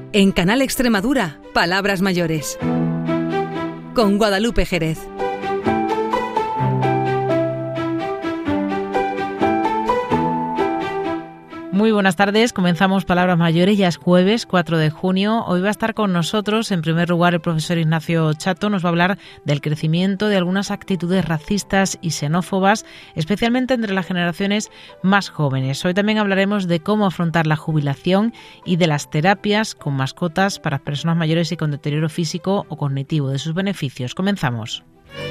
En Canal Extremadura, Palabras Mayores. Con Guadalupe Jerez. Muy buenas tardes, comenzamos Palabras Mayores, ya es jueves 4 de junio. Hoy va a estar con nosotros, en primer lugar, el profesor Ignacio Chato. Nos va a hablar del crecimiento de algunas actitudes racistas y xenófobas, especialmente entre las generaciones más jóvenes. Hoy también hablaremos de cómo afrontar la jubilación y de las terapias con mascotas para personas mayores y con deterioro físico o cognitivo, de sus beneficios. Comenzamos.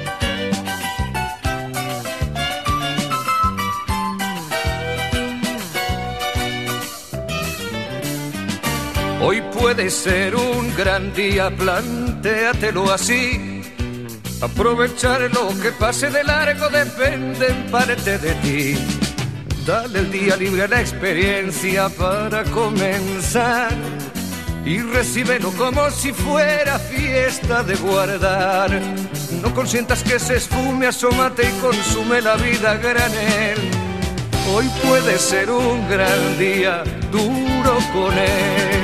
Hoy puede ser un gran día, plantéatelo así. Aprovechar lo que pase de largo depende en parte de ti. Dale el día libre a la experiencia para comenzar y recíbelo como si fuera fiesta de guardar. No consientas que se esfume, asómate y consume la vida a granel. Hoy puede ser un gran día, duro con él.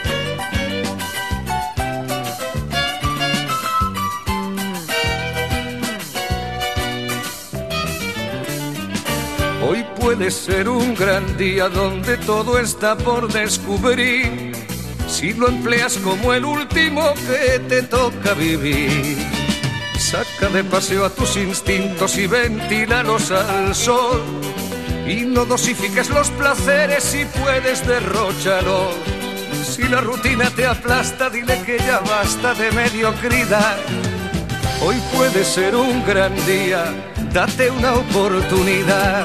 Hoy puede ser un gran día donde todo está por descubrir, si lo empleas como el último que te toca vivir. Saca de paseo a tus instintos y ventílalos al sol, y no dosifiques los placeres si puedes derróchalos. Si la rutina te aplasta, dile que ya basta de mediocridad. Hoy puede ser un gran día, date una oportunidad.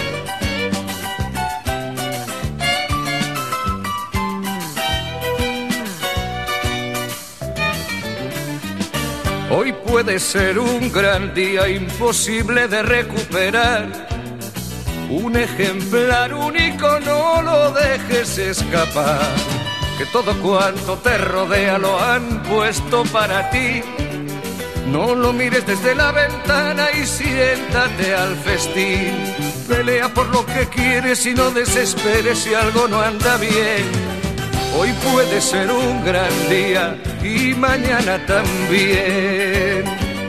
Hoy puede ser un gran día imposible de recuperar. Un ejemplar único, no lo dejes escapar. Que todo cuanto te rodea lo han puesto para ti. No lo mires desde la ventana y siéntate al festín. Pelea por lo que quieres y no desesperes si algo no anda bien. Hoy puede ser un gran día y mañana también.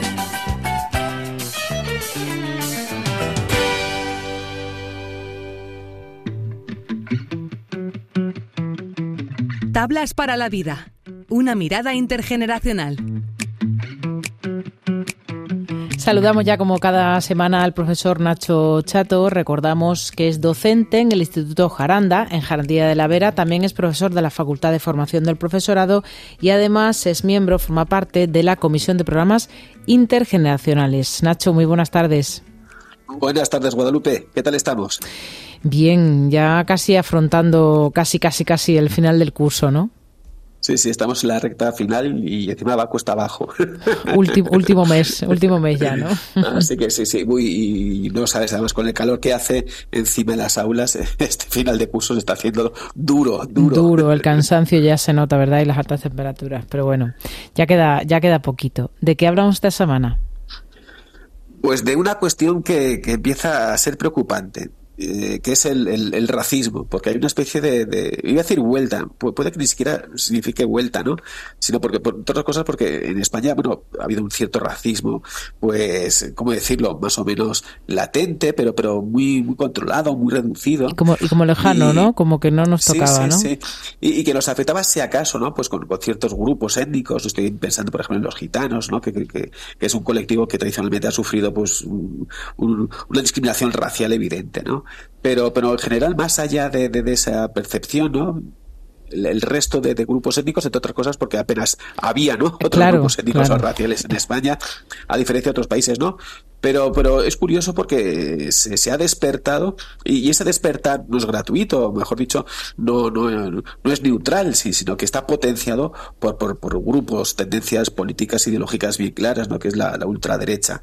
Tablas para la vida. Una mirada intergeneracional. Saludamos ya como cada semana al profesor Nacho Chato. Recordamos que es docente en el Instituto Jaranda, en Jarandilla de la Vera. También es profesor de la Facultad de Formación del Profesorado y además es miembro, forma parte de la Comisión de Programas Intergeneracionales. Nacho, muy buenas tardes. Buenas tardes, Guadalupe. ¿Qué tal estamos? Bien, ya casi afrontando casi el final del curso, ¿no? Sí, estamos en la recta final y encima va cuesta abajo. Último mes ya, ¿no? Así que sí, y no sabes, además con el calor que hace encima en las aulas, este final de curso se está haciendo duro. Duro, el cansancio ya se nota, ¿verdad? Y las altas temperaturas, pero bueno, ya queda poquito. ¿De qué hablamos esta semana? Pues de una cuestión que empieza a ser preocupante. Que es el racismo, porque hay una especie de iba a decir vuelta, puede que ni siquiera signifique vuelta, ¿no? Sino porque, por otras cosas, porque en España, ha habido un cierto racismo, pues, ¿cómo decirlo? Más o menos latente, pero muy, muy controlado, muy reducido. Y como lejano, ¿no? Como que no nos tocaba, ¿no? Sí. Y que nos afectaba, si acaso, ¿no? Pues con ciertos grupos étnicos. Estoy pensando, por ejemplo, en los gitanos, ¿no? Que es un colectivo que tradicionalmente ha sufrido, pues, una discriminación racial evidente, ¿no? Pero en general, más allá de esa percepción, ¿no? El resto de grupos étnicos, entre otras cosas, porque apenas había, ¿no? Otros grupos étnicos o raciales en España, a diferencia de otros países, ¿no? Pero es curioso porque se ha despertado, y ese despertar no es gratuito, mejor dicho, no es neutral, sino que está potenciado por grupos, tendencias políticas ideológicas bien claras, ¿no? Que es la ultraderecha.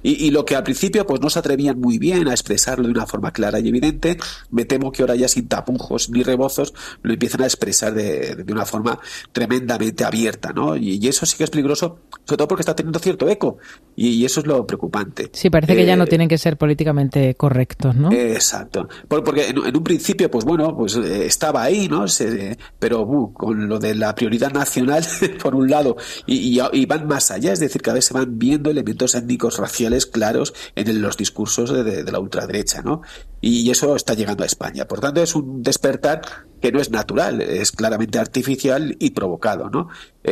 Y lo que al principio pues no se atrevían muy bien a expresarlo de una forma clara y evidente, me temo que ahora ya sin tapujos ni rebozos lo empiezan a expresar de una forma tremendamente abierta, ¿no? Y eso sí que es peligroso, sobre todo porque está teniendo cierto eco, y eso es lo preocupante. Sí, parece que ya no tienen que ser políticamente correctos, ¿no? Exacto. Porque en un principio, pues bueno, pues estaba ahí, ¿no? Pero con lo de la prioridad nacional, por un lado, y van más allá, es decir, cada vez se van viendo elementos étnicos raciales claros en los discursos de la ultraderecha, ¿no? Y eso está llegando a España. Por tanto, es un despertar que no es natural, es claramente artificial y provocado, ¿no?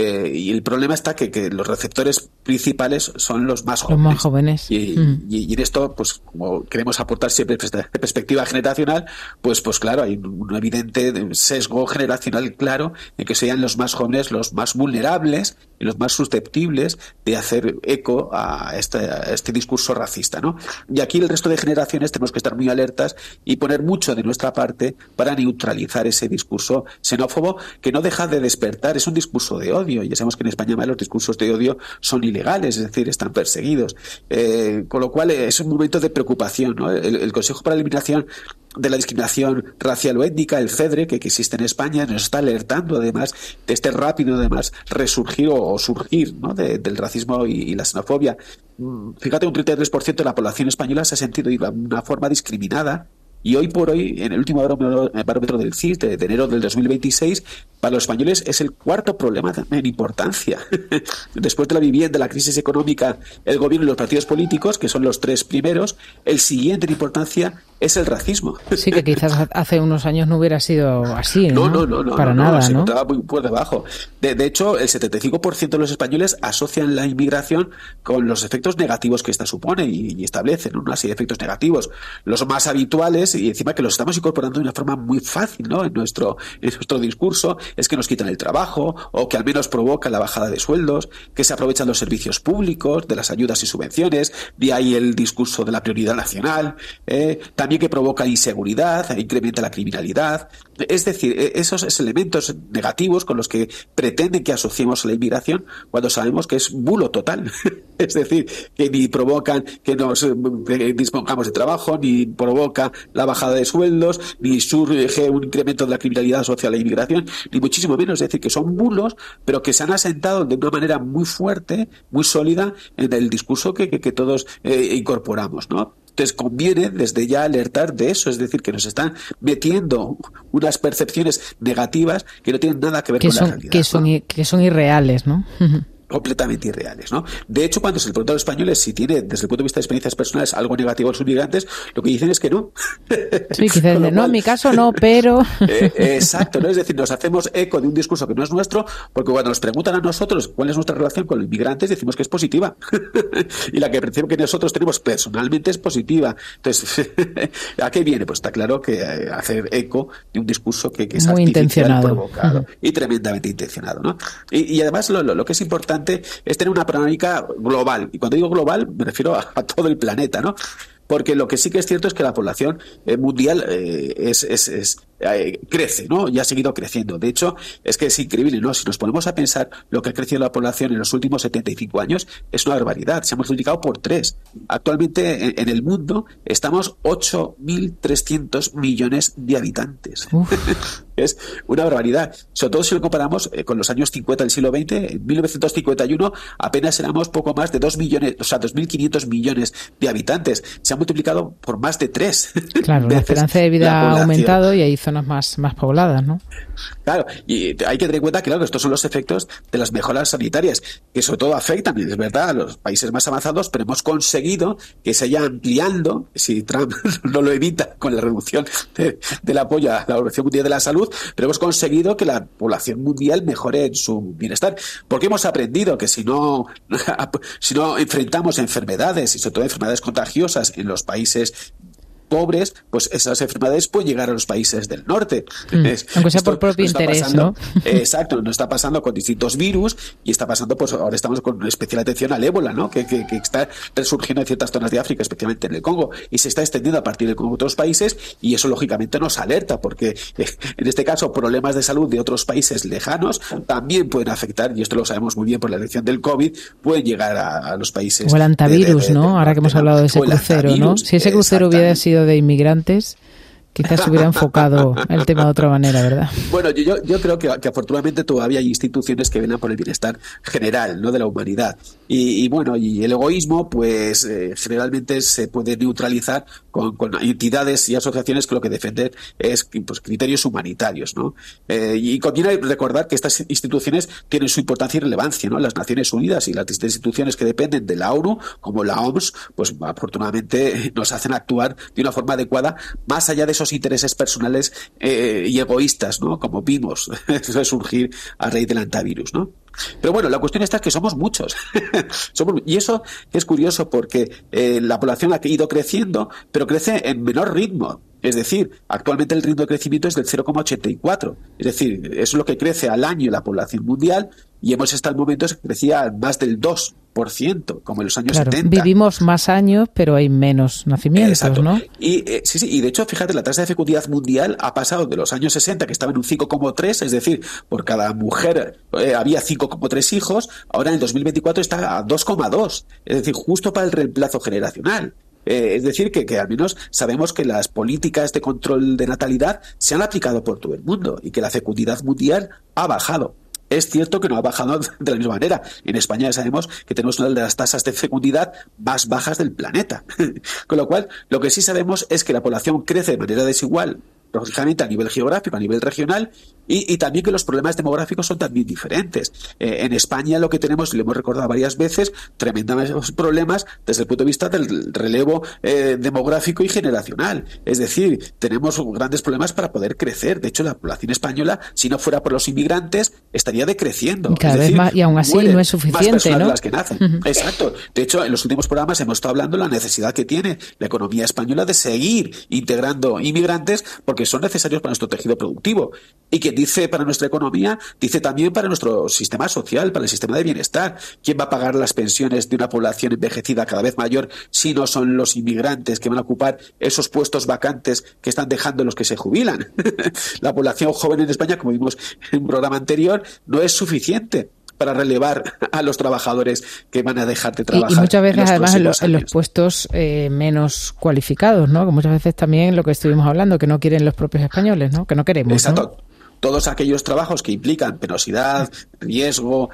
Y el problema está que los receptores principales son los más jóvenes. Los más jóvenes. Y en esto, pues como queremos aportar siempre perspectiva generacional, pues claro, hay un evidente sesgo generacional claro en que sean los más jóvenes los más vulnerables y los más susceptibles de hacer eco a este discurso racista, ¿no? Y aquí el resto de generaciones tenemos que estar muy alertas y poner mucho de nuestra parte para neutralizar ese discurso xenófobo que no deja de despertar. Es un discurso de odio, y ya sabemos que en España los discursos de odio son ilegales, es decir, están perseguidos, con lo cual es un momento de preocupación, ¿no? El Consejo para la Eliminación de la Discriminación Racial o Étnica, el CEDRE, que existe en España, nos está alertando además de este rápido resurgir o surgir, ¿no? del racismo y la xenofobia. Fíjate, un 33% de la población española se ha sentido de una forma discriminada. Y hoy por hoy, en el último barómetro del CIS de enero del 2026, para los españoles es el cuarto problema en importancia. Después de la vivienda, la crisis económica, el gobierno y los partidos políticos, que son los tres primeros, el siguiente en importancia es el racismo. Sí, que quizás hace unos años no hubiera sido así, ¿no? No, para nada, se ¿no? encontraba muy por debajo. De hecho, el 75% de los españoles asocian la inmigración con los efectos negativos que esta supone y establecen una serie de efectos negativos. Los más habituales, y encima que los estamos incorporando de una forma muy fácil, ¿no? En nuestro discurso, es que nos quitan el trabajo, o que al menos provocan la bajada de sueldos, que se aprovechan los servicios públicos, de las ayudas y subvenciones, de ahí el discurso de la prioridad nacional, también que provoca inseguridad, incrementa la criminalidad. Es decir, esos elementos negativos con los que pretenden que asociemos a la inmigración cuando sabemos que es bulo total. Es decir, que ni provocan que nos dispongamos de trabajo, ni provoca la bajada de sueldos, ni surge un incremento de la criminalidad asociada a la inmigración, ni muchísimo menos. Es decir, que son bulos, pero que se han asentado de una manera muy fuerte, muy sólida en el discurso que todos incorporamos, ¿no? Entonces conviene desde ya alertar de eso, es decir, que nos están metiendo unas percepciones negativas que no tienen nada que ver con la realidad. Que son irreales, ¿no? Completamente irreales, ¿no? De hecho, cuando se le pregunta a los españoles si tiene, desde el punto de vista de experiencias personales, algo negativo a los inmigrantes, lo que dicen es que no. Sí, que dicen, no, en mi caso no, pero... Exacto, ¿no? Es decir, nos hacemos eco de un discurso que no es nuestro, porque cuando nos preguntan a nosotros cuál es nuestra relación con los inmigrantes, decimos que es positiva. Y la que percibimos que nosotros tenemos personalmente es positiva. Entonces, ¿a qué viene? Pues está claro que hacer eco de un discurso que es muy artificial, provocado y tremendamente intencionado, ¿no? Y además lo que es importante es tener una panorámica global. Y cuando digo global, me refiero a todo el planeta, ¿no? Porque lo que sí que es cierto es que la población mundial crece, ¿no? Y ha seguido creciendo. De hecho, es que es increíble, ¿no? Si nos ponemos a pensar lo que ha crecido la población en los últimos 75 años, es una barbaridad. Se ha multiplicado por 3. Actualmente en el mundo estamos 8.300 millones de habitantes. Es una barbaridad. Sobre todo si lo comparamos con los años 50 del siglo XX. En 1951 apenas éramos poco más de 2.500 millones de habitantes. Se ha multiplicado por más de 3. Claro, la esperanza de vida ha aumentado y hay zonas más pobladas, ¿no? Claro, y hay que tener en cuenta que, claro, estos son los efectos de las mejoras sanitarias, que sobre todo afectan, es verdad, a los países más avanzados, pero hemos conseguido que se vaya ampliando, si Trump no lo evita con la reducción del apoyo a la Organización Mundial de la Salud, pero hemos conseguido que la población mundial mejore en su bienestar, porque hemos aprendido que si no enfrentamos enfermedades, y sobre todo enfermedades contagiosas en los países pobres, pues esas enfermedades pueden llegar a los países del norte. Aunque sea por propio interés, ¿no? Exacto, nos está pasando con distintos virus y está pasando, pues ahora estamos con especial atención al ébola, ¿no? Que está resurgiendo en ciertas zonas de África, especialmente en el Congo, y se está extendiendo a partir del Congo a otros países, y eso lógicamente nos alerta, porque en este caso problemas de salud de otros países lejanos también pueden afectar, y esto lo sabemos muy bien por la elección del COVID, pueden llegar a los países. O el antivirus, ¿no? Ahora que hemos hablado de ese crucero, ¿no? Si ese crucero hubiera sido de inmigrantes, quizás se hubiera enfocado el tema de otra manera, ¿verdad? Bueno, yo creo que afortunadamente todavía hay instituciones que velan por el bienestar general, ¿no?, de la humanidad. Y bueno, y el egoísmo, pues generalmente se puede neutralizar con entidades y asociaciones que lo que defienden es, pues, criterios humanitarios, ¿no? Y conviene recordar que estas instituciones tienen su importancia y relevancia, ¿no? Las Naciones Unidas y las instituciones que dependen de la ONU, como la OMS, pues afortunadamente nos hacen actuar de una forma adecuada, más allá de esos intereses personales y egoístas, ¿no?, como vimos resurgir a raíz del antivirus, ¿no? Pero bueno, la cuestión está es que somos muchos. Y eso es curioso porque la población ha ido creciendo, pero crece en menor ritmo. Es decir, actualmente el ritmo de crecimiento es del 0,84. Es decir, eso es lo que crece al año la población mundial, y hemos estado en momentos que crecía más del 2%, como en los años 70. Vivimos más años, pero hay menos nacimientos, exacto, ¿no? Y sí, y de hecho, fíjate, la tasa de fecundidad mundial ha pasado de los años 60, que estaba en un 5,3, es decir, por cada mujer había 5,3 hijos, ahora en el 2024 está a 2,2, es decir, justo para el reemplazo generacional. Es decir, que al menos sabemos que las políticas de control de natalidad se han aplicado por todo el mundo y que la fecundidad mundial ha bajado. Es cierto que no ha bajado de la misma manera. En España ya sabemos que tenemos una de las tasas de fecundidad más bajas del planeta. Con lo cual, lo que sí sabemos es que la población crece de manera desigual, lógicamente a nivel geográfico, a nivel regional, y también que los problemas demográficos son también diferentes. En España lo que tenemos, y lo hemos recordado varias veces, tremendos problemas desde el punto de vista del relevo demográfico y generacional. Es decir, tenemos grandes problemas para poder crecer. De hecho, la población española, si no fuera por los inmigrantes, estaría decreciendo. Y cada vez más, y aún así no es suficiente, más personas ¿no? De las que nacen. Exacto. De hecho, en los últimos programas hemos estado hablando de la necesidad que tiene la economía española de seguir integrando inmigrantes, porque son necesarios para nuestro tejido productivo. Y quien dice para nuestra economía, dice también para nuestro sistema social, para el sistema de bienestar. ¿Quién va a pagar las pensiones de una población envejecida cada vez mayor si no son los inmigrantes que van a ocupar esos puestos vacantes que están dejando los que se jubilan? La población joven en España, como vimos en un programa anterior, no es suficiente para relevar a los trabajadores que van a dejar de trabajar. Y muchas veces, además, en los puestos menos cualificados, ¿no? Que muchas veces también lo que estuvimos hablando, que no quieren los propios españoles, ¿no? Que no queremos, exacto, ¿no? Todos aquellos trabajos que implican penosidad, riesgo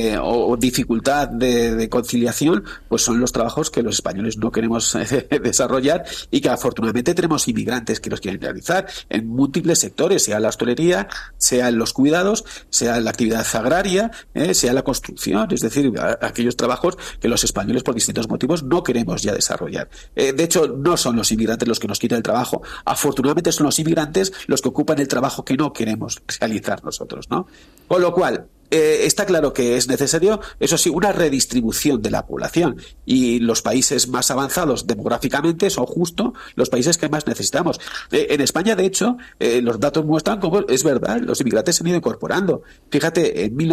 o dificultad de conciliación, pues son los trabajos que los españoles no queremos desarrollar, y que afortunadamente tenemos inmigrantes que los quieren realizar en múltiples sectores, sea la hostelería, sea en los cuidados, sea en la actividad agraria, sea en la construcción, es decir, aquellos trabajos que los españoles por distintos motivos no queremos ya desarrollar. De hecho, no son los inmigrantes los que nos quitan el trabajo, afortunadamente son los inmigrantes los que ocupan el trabajo que no queremos realizar nosotros, ¿no? Con lo cual, está claro que es necesario, eso sí, una redistribución de la población, y los países más avanzados demográficamente son justo los países que más necesitamos. En España, de hecho, los datos muestran cómo es verdad, los inmigrantes se han ido incorporando. Fíjate, en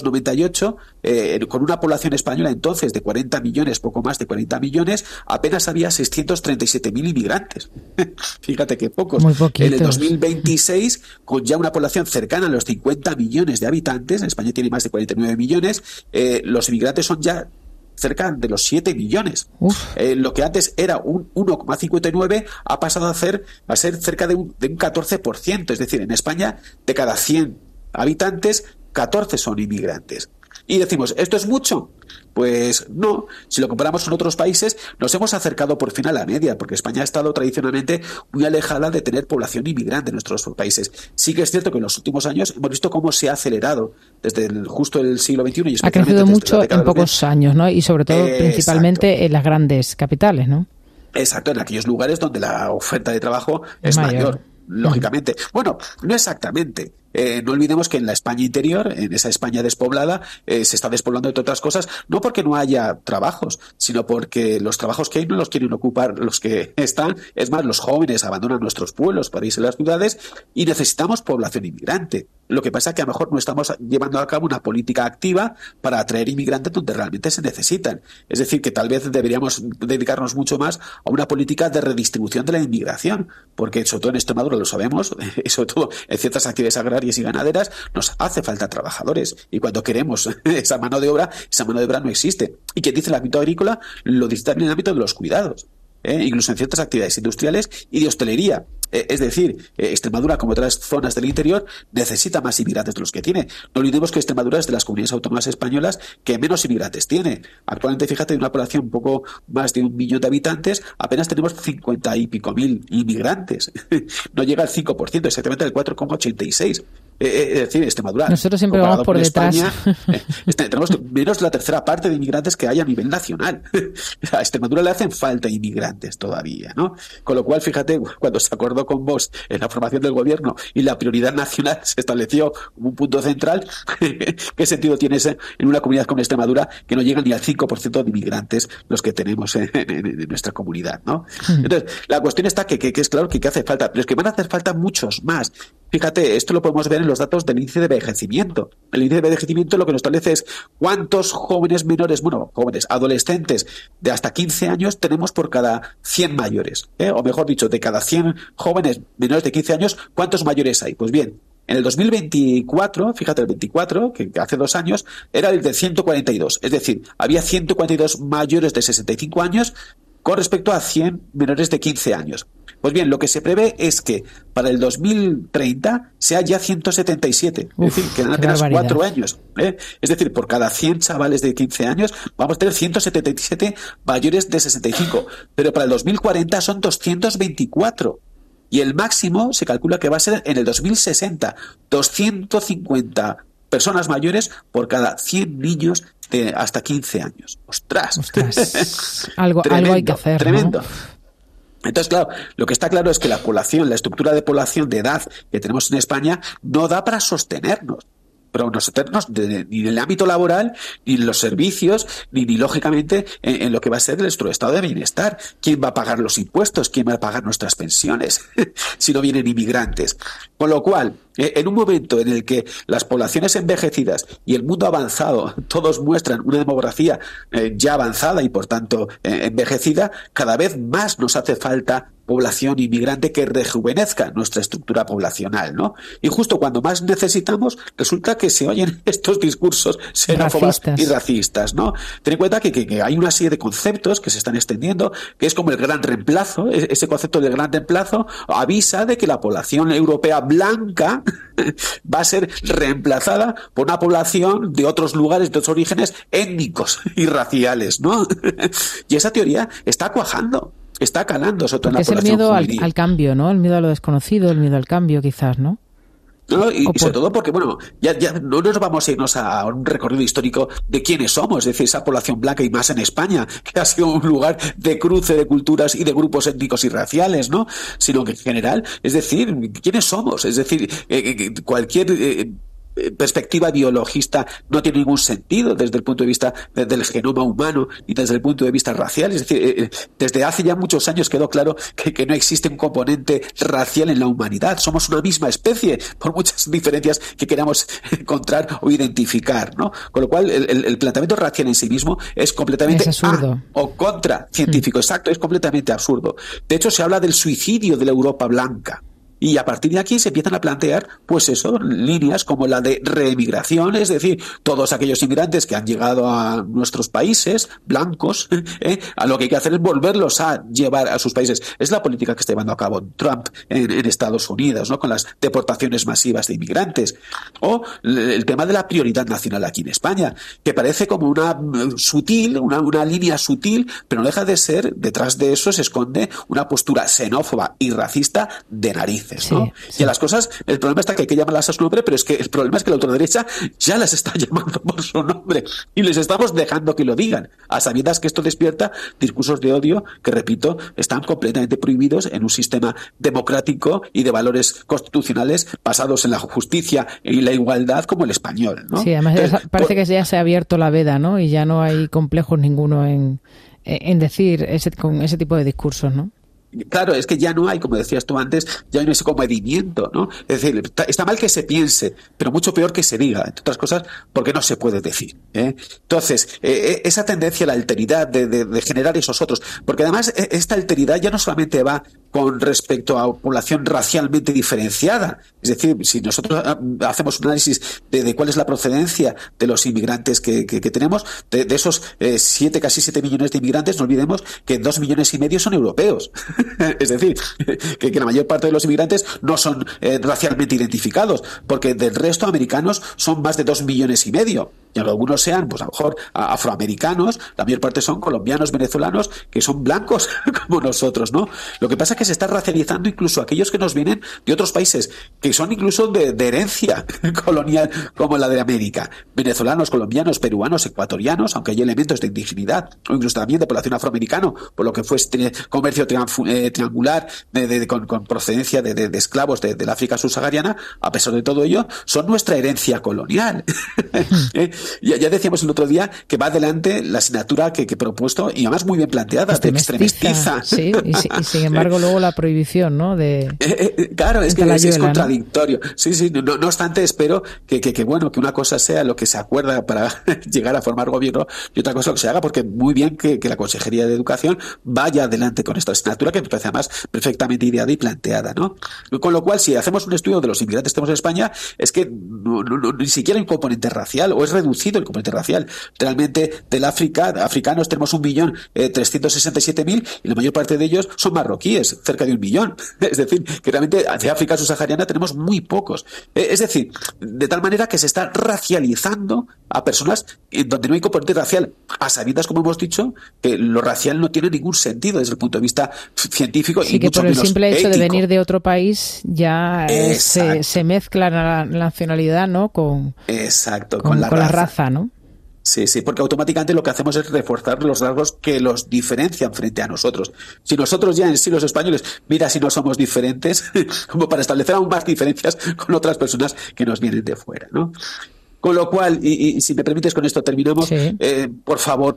1998, con una población española entonces de 40 millones, poco más de 40 millones, apenas había 637.000 inmigrantes. Fíjate qué pocos. Muy poquitos. En el 2026, con ya una población cercana a los 50 millones de habitantes, en España tiene más de 49 millones, los inmigrantes son ya cerca de los 7 millones. Lo que antes era un 1,59 ha pasado a ser cerca de un 14%. Es decir, en España, de cada 100 habitantes, 14 son inmigrantes. Y decimos, ¿esto es mucho? Pues no. Si lo comparamos con otros países, nos hemos acercado por fin a la media, porque España ha estado tradicionalmente muy alejada de tener población inmigrante en nuestros países. Sí que es cierto que en los últimos años hemos visto cómo se ha acelerado desde justo el siglo XXI. Y ha crecido mucho en pocos años, ¿no? Y sobre todo, principalmente en las grandes capitales, ¿no? Exacto, en aquellos lugares donde la oferta de trabajo es mayor. Lógicamente. Bueno, no exactamente. No olvidemos que en la España interior, en esa España despoblada, se está despoblando, entre otras cosas, no porque no haya trabajos, sino porque los trabajos que hay no los quieren ocupar los que están. Es más, los jóvenes abandonan nuestros pueblos para irse a las ciudades y necesitamos población inmigrante. Lo que pasa es que a lo mejor no estamos llevando a cabo una política activa para atraer inmigrantes donde realmente se necesitan. Es decir, que tal vez deberíamos dedicarnos mucho más a una política de redistribución de la inmigración, porque sobre todo en Extremadura lo sabemos, y sobre todo en ciertas actividades agrarias y ganaderas nos hace falta trabajadores, y cuando queremos esa mano de obra no existe. Y quien dice el ámbito agrícola lo dice también en el ámbito de los cuidados, incluso en ciertas actividades industriales y de hostelería. Es decir, Extremadura, como otras zonas del interior, necesita más inmigrantes de los que tiene. No olvidemos que Extremadura es de las comunidades autónomas españolas que menos inmigrantes tiene. Actualmente, fíjate, de una población un poco más de 1 millón de habitantes, apenas tenemos 50 y pico mil inmigrantes. No llega al 5%, exactamente al 4,86%. Es decir, Extremadura... Nosotros siempre vamos por detrás. España, tenemos menos de la tercera parte de inmigrantes que hay a nivel nacional. A Extremadura le hacen falta inmigrantes todavía, ¿no? Con lo cual, fíjate, cuando se acordó con Vox en la formación del gobierno y la prioridad nacional se estableció como un punto central, ¿qué sentido tiene ese en una comunidad como Extremadura que no llegan ni al 5% de inmigrantes los que tenemos en nuestra comunidad, ¿no? Entonces, la cuestión está que es claro que hace falta, pero es que van a hacer falta muchos más. Fíjate, esto lo podemos ver en los datos del índice de envejecimiento. El índice de envejecimiento lo que nos establece es cuántos jóvenes menores, adolescentes de hasta 15 años tenemos por cada 100 mayores. O mejor dicho, de cada 100 jóvenes menores de 15 años, ¿cuántos mayores hay? Pues bien, en el 2024, fíjate, el 24, que hace 2 años, era el de 142. Es decir, había 142 mayores de 65 años con respecto a 100 menores de 15 años. Pues bien, lo que se prevé es que para el 2030 sea ya 177. Es decir, quedan apenas 4 años. Es decir, por cada 100 chavales de 15 años vamos a tener 177 mayores de 65. Pero para el 2040 son 224. Y el máximo se calcula que va a ser en el 2060. 250 personas mayores por cada 100 niños de hasta 15 años. ¡Ostras! Algo hay que hacer, tremendo. ¿no? Entonces, claro, lo que está claro es que la población, la estructura de población de edad que tenemos en España no da para sostenernos. Pero ni en el ámbito laboral, ni en los servicios, ni lógicamente en lo que va a ser nuestro estado de bienestar. ¿Quién va a pagar los impuestos? ¿Quién va a pagar nuestras pensiones si no vienen inmigrantes? Con lo cual, en un momento en el que las poblaciones envejecidas y el mundo avanzado todos muestran una demografía ya avanzada y por tanto envejecida, cada vez más nos hace falta población inmigrante que rejuvenezca nuestra estructura poblacional, ¿no? Y justo cuando más necesitamos, resulta que se oyen estos discursos xenófobos y racistas, ¿no? Ten en cuenta que hay una serie de conceptos que se están extendiendo, que es como el gran reemplazo. Ese concepto del gran reemplazo avisa de que la población europea blanca va a ser reemplazada por una población de otros lugares, de otros orígenes étnicos y raciales, ¿no? Y esa teoría está cuajando. Está calando sobre todo en la población juvenil. Es el miedo al cambio, ¿no? El miedo a lo desconocido, el miedo al cambio, quizás, ¿no? No, y sobre todo porque, bueno, ya no nos vamos a irnos a un recorrido histórico de quiénes somos, es decir, esa población blanca y más en España, que ha sido un lugar de cruce de culturas y de grupos étnicos y raciales, ¿no? Sino que en general, es decir, quiénes somos, es decir, cualquier perspectiva biologista no tiene ningún sentido desde el punto de vista del genoma humano y desde el punto de vista racial. Es decir, desde hace ya muchos años quedó claro que no existe un componente racial en la humanidad. Somos una misma especie, por muchas diferencias que queramos encontrar o identificar, ¿no? Con lo cual, el planteamiento racial en sí mismo es completamente o contra científico. Exacto, es completamente absurdo. De hecho, se habla del suicidio de la Europa blanca. Y a partir de aquí se empiezan a plantear, pues eso, líneas como la de reemigración, es decir, todos aquellos inmigrantes que han llegado a nuestros países blancos, a lo que hay que hacer es volverlos a llevar a sus países. Es la política que está llevando a cabo Trump en Estados Unidos, ¿no? Con las deportaciones masivas de inmigrantes. O el tema de la prioridad nacional aquí en España, que parece como una línea sutil, pero no deja de ser, detrás de eso se esconde una postura xenófoba y racista de nariz. veces, ¿no? Sí. Y a las cosas, el problema está que hay que llamarlas a su nombre, pero es que el problema es que la ultraderecha ya las está llamando por su nombre y les estamos dejando que lo digan, a sabiendas que esto despierta discursos de odio que, repito, están completamente prohibidos en un sistema democrático y de valores constitucionales basados en la justicia y la igualdad como el español, ¿no? Sí, además parece que ya se ha abierto la veda, ¿no? Y ya no hay complejos ninguno en decir con ese tipo de discursos, ¿no? Claro, es que ya no hay, como decías tú antes, ya no hay ese comedimiento, ¿no? Es decir, está mal que se piense, pero mucho peor que se diga, entre otras cosas, porque no se puede decir, ¿eh? Entonces, esa tendencia a la alteridad de generar esos otros, porque además esta alteridad ya no solamente va con respecto a población racialmente diferenciada, es decir, si nosotros hacemos un análisis de cuál es la procedencia de los inmigrantes que tenemos, de esos casi 7 millones de inmigrantes, no olvidemos que 2,5 millones son europeos. Es decir, que la mayor parte de los inmigrantes no son racialmente identificados, porque del resto americanos son más de 2,5 millones. Y algunos sean, pues a lo mejor afroamericanos, la mayor parte son colombianos, venezolanos, que son blancos como nosotros, ¿no? Lo que pasa es que se está racializando incluso aquellos que nos vienen de otros países, que son incluso de herencia colonial como la de América. Venezolanos, colombianos, peruanos, ecuatorianos, aunque hay elementos de indigenidad, o incluso también de población afroamericana, por lo que fue comercio triangular con procedencia de esclavos del África subsahariana. A pesar de todo ello, son nuestra herencia colonial. Ya decíamos el otro día que va adelante la asignatura que he propuesto, y además muy bien planteada, de extremestiza. Sí, y sin embargo luego la prohibición, ¿no? Claro, es que es contradictorio. ¿No? Sí, no obstante, espero que una cosa sea lo que se acuerda para llegar a formar gobierno y otra cosa lo que se haga, porque muy bien que la Consejería de Educación vaya adelante con esta asignatura, que me parece además perfectamente ideada y planteada, ¿no? Con lo cual, si hacemos un estudio de los inmigrantes que tenemos en España, es que ni siquiera hay un componente racial, o es reducido el componente racial. Realmente del africanos tenemos 1.367.000 y la mayor parte de ellos son marroquíes, cerca de 1 millón. Es decir, que realmente de África subsahariana tenemos muy pocos. Es decir, de tal manera que se está racializando a personas en donde no hay componente racial, a sabiendas, como hemos dicho, que lo racial no tiene ningún sentido desde el punto de vista científico, y que mucho por el menos simple hecho ético. de venir de otro país ya se mezcla la nacionalidad, ¿no? Con la raza, ¿no? Sí, porque automáticamente lo que hacemos es reforzar los rasgos que los diferencian frente a nosotros. Si nosotros ya en sí los españoles, mira si no somos diferentes, como para establecer aún más diferencias con otras personas que nos vienen de fuera, ¿no? Con lo cual, y si me permites, con esto terminamos, sí. Por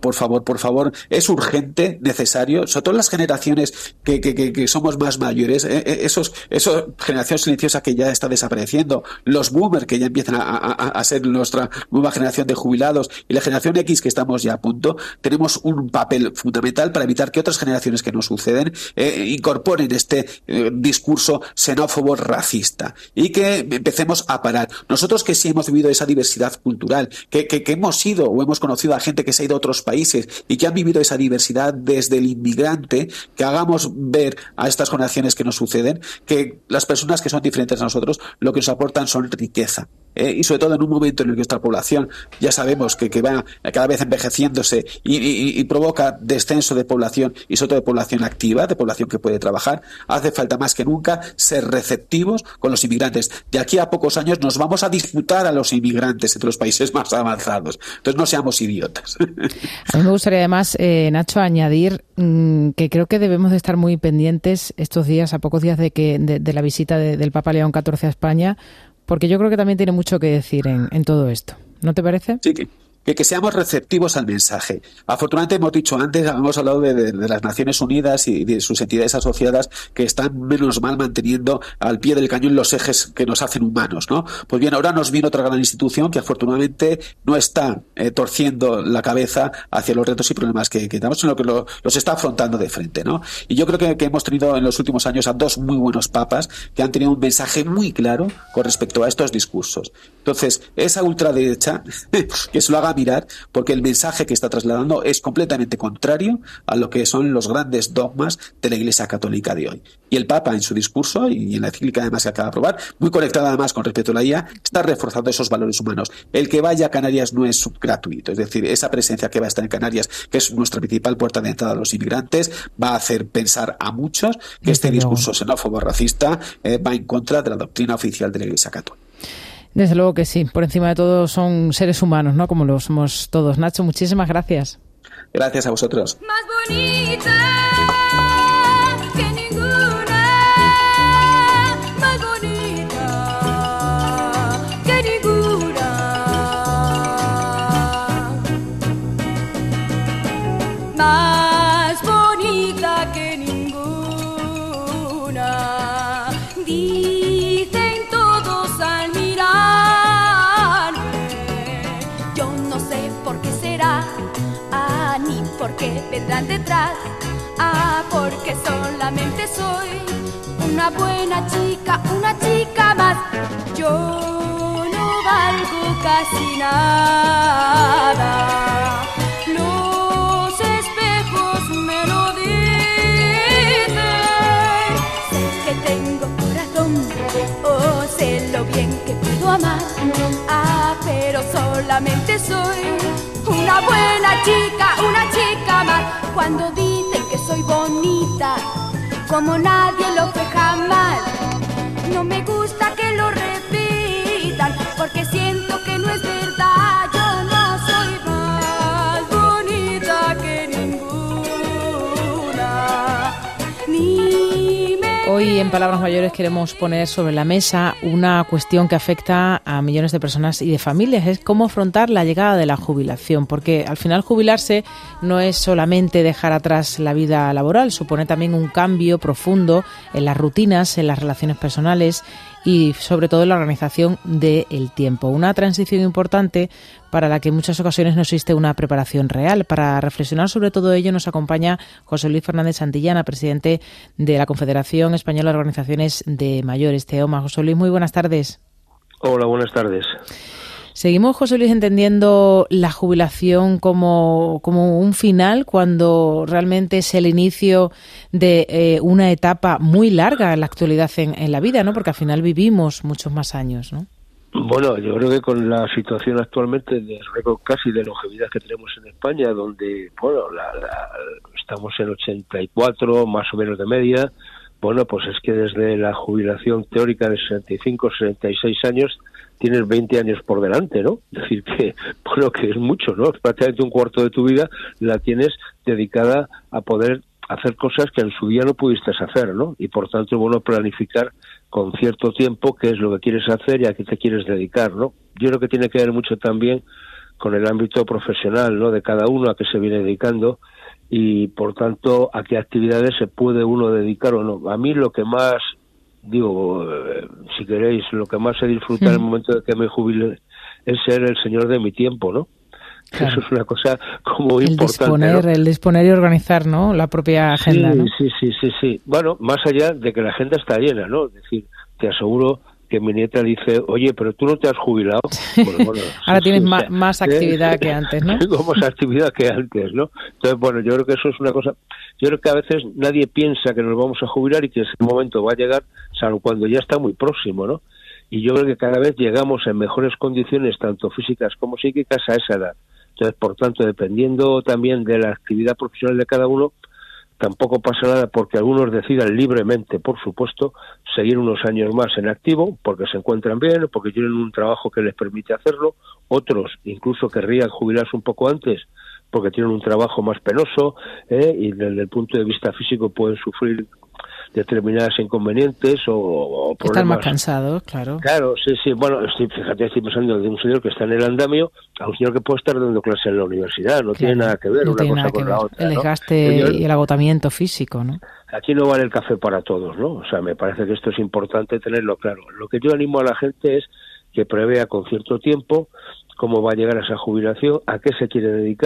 favor, es urgente, necesario, sobre todo las generaciones que somos más mayores, esos generación silenciosa que ya está desapareciendo, los boomers que ya empiezan a ser nuestra nueva generación de jubilados, y la generación X que estamos ya a punto, tenemos un papel fundamental para evitar que otras generaciones que nos suceden incorporen este discurso xenófobo racista, y que empecemos a parar. Nosotros que sí hemos vivido esa diversidad cultural, que hemos ido o hemos conocido a gente que se ha ido a otros países y que han vivido esa diversidad desde el inmigrante, que hagamos ver a estas generaciones que nos suceden que las personas que son diferentes a nosotros lo que nos aportan son riqueza. Y sobre todo en un momento en el que nuestra población ya sabemos que va cada vez envejeciéndose y provoca descenso de población, y sobre todo de población activa, de población que puede trabajar, hace falta más que nunca ser receptivos con los inmigrantes. De aquí a pocos años nos vamos a disputar a los inmigrantes entre los países más avanzados. Entonces no seamos idiotas. A mí me gustaría además, Nacho, añadir que creo que debemos de estar muy pendientes estos días, a pocos días de la visita del Papa León XIV a España, porque yo creo que también tiene mucho que decir en todo esto. ¿No te parece? Sí, que seamos receptivos al mensaje. Afortunadamente, hemos dicho antes, hemos hablado de las Naciones Unidas y de sus entidades asociadas, que están menos mal manteniendo al pie del cañón los ejes que nos hacen humanos, ¿no? Pues bien, ahora nos viene otra gran institución que afortunadamente no está torciendo la cabeza hacia los retos y problemas que tenemos, sino que los está afrontando de frente, ¿no? Y yo creo que hemos tenido en los últimos años a 2 muy buenos papas que han tenido un mensaje muy claro con respecto a estos discursos. Entonces, esa ultraderecha, que se lo haga a mirar, porque el mensaje que está trasladando es completamente contrario a lo que son los grandes dogmas de la Iglesia Católica de hoy. Y el Papa, en su discurso y en la encíclica además que acaba de aprobar, muy conectada además con respecto a la IA, está reforzando esos valores humanos. El que vaya a Canarias no es gratuito, es decir, esa presencia que va a estar en Canarias, que es nuestra principal puerta de entrada a los inmigrantes, va a hacer pensar a muchos que este discurso xenófobo racista va en contra de la doctrina oficial de la Iglesia Católica. Desde luego que sí, por encima de todo son seres humanos, ¿no? Como lo somos todos. Nacho, muchísimas gracias. Gracias a vosotros. Más bonita que ninguna, más bonita que ninguna. Más bonita que ninguna. Dicen todos al mirarme. Yo no sé por qué será, ni por qué vendrán detrás. Porque solamente soy una buena chica, una chica más. Yo no valgo casi nada. Los espejos me lo dicen. Sé que tengo corazón, sé lo bien que puedo amar. Pero solamente soy una buena chica, una chica más. Cuando dicen que soy bonita, como nadie lo fue jamás, no me gusta que lo repitan, porque siento que no es verdad. Yo no soy más bonita que ninguna, ni me... Hoy en Palabras Mayores queremos poner sobre la mesa una cuestión que afecta a millones de personas y de familias. Es cómo afrontar la llegada de la jubilación, porque al final jubilarse no es solamente dejar atrás la vida laboral, supone también un cambio profundo en las rutinas, en las relaciones personales y sobre todo en la organización del tiempo. Una transición importante para la que en muchas ocasiones no existe una preparación real. Para reflexionar sobre todo ello nos acompaña José Luis Fernández Santillana, presidente de la Confederación Española de Organizaciones de Mayores, TEOMA. José Luis, muy buenas tardes. Hola, buenas tardes. Seguimos, José Luis, entendiendo la jubilación como un final, cuando realmente es el inicio de una etapa muy larga en la actualidad en la vida, ¿no? Porque al final vivimos muchos más años, ¿no? Bueno, yo creo que con la situación actualmente de récord casi de longevidad que tenemos en España, donde, bueno, estamos en 84, más o menos de media, bueno, pues es que desde la jubilación teórica de 65, 66 años, tienes 20 años por delante, ¿no? Es decir, que, bueno, que es mucho, ¿no? Prácticamente un cuarto de tu vida la tienes dedicada a poder hacer cosas que en su día no pudiste hacer, ¿no? Y por tanto, bueno, planificar con cierto tiempo qué es lo que quieres hacer y a qué te quieres dedicar, ¿no? Yo creo que tiene que ver mucho también con el ámbito profesional, ¿no? De cada uno, a qué se viene dedicando y, por tanto, a qué actividades se puede uno dedicar o no. A mí lo que más, digo, si queréis, lo que más se disfruta en el momento de que me jubile es ser el señor de mi tiempo, ¿no? Claro. Eso es una cosa como importante, ¿no? El disponer y organizar, ¿no? La propia agenda, sí, ¿no? Sí. Bueno, más allá de que la agenda está llena, ¿no? Es decir, te aseguro que mi nieta dice, oye, pero tú no te has jubilado. Bueno, ahora tienes más actividad que antes, ¿no? Tengo más actividad que antes, ¿no? Entonces, bueno, yo creo que eso es una cosa... Yo creo que a veces nadie piensa que nos vamos a jubilar y que ese momento va a llegar, salvo cuando ya está muy próximo, ¿no? Y yo creo que cada vez llegamos en mejores condiciones, tanto físicas como psíquicas, a esa edad. Entonces, por tanto, dependiendo también de la actividad profesional de cada uno, tampoco pasa nada porque algunos decidan libremente, por supuesto, seguir unos años más en activo, porque se encuentran bien, porque tienen un trabajo que les permite hacerlo. Otros incluso querrían jubilarse un poco antes, porque tienen un trabajo más penoso, y desde el punto de vista físico pueden sufrir determinadas inconvenientes o problemas. Están más cansados, claro. Claro, sí. Bueno, fíjate, estoy pensando de un señor que está en el andamio a un señor que puede estar dando clase en la universidad. No tiene nada que ver una cosa con la otra. El desgaste y el agotamiento físico, ¿no? Aquí no vale el café para todos, ¿no? O sea, me parece que esto es importante tenerlo claro. Lo que yo animo a la gente es que prevea con cierto tiempo cómo va a llegar a esa jubilación, a qué se quiere dedicar,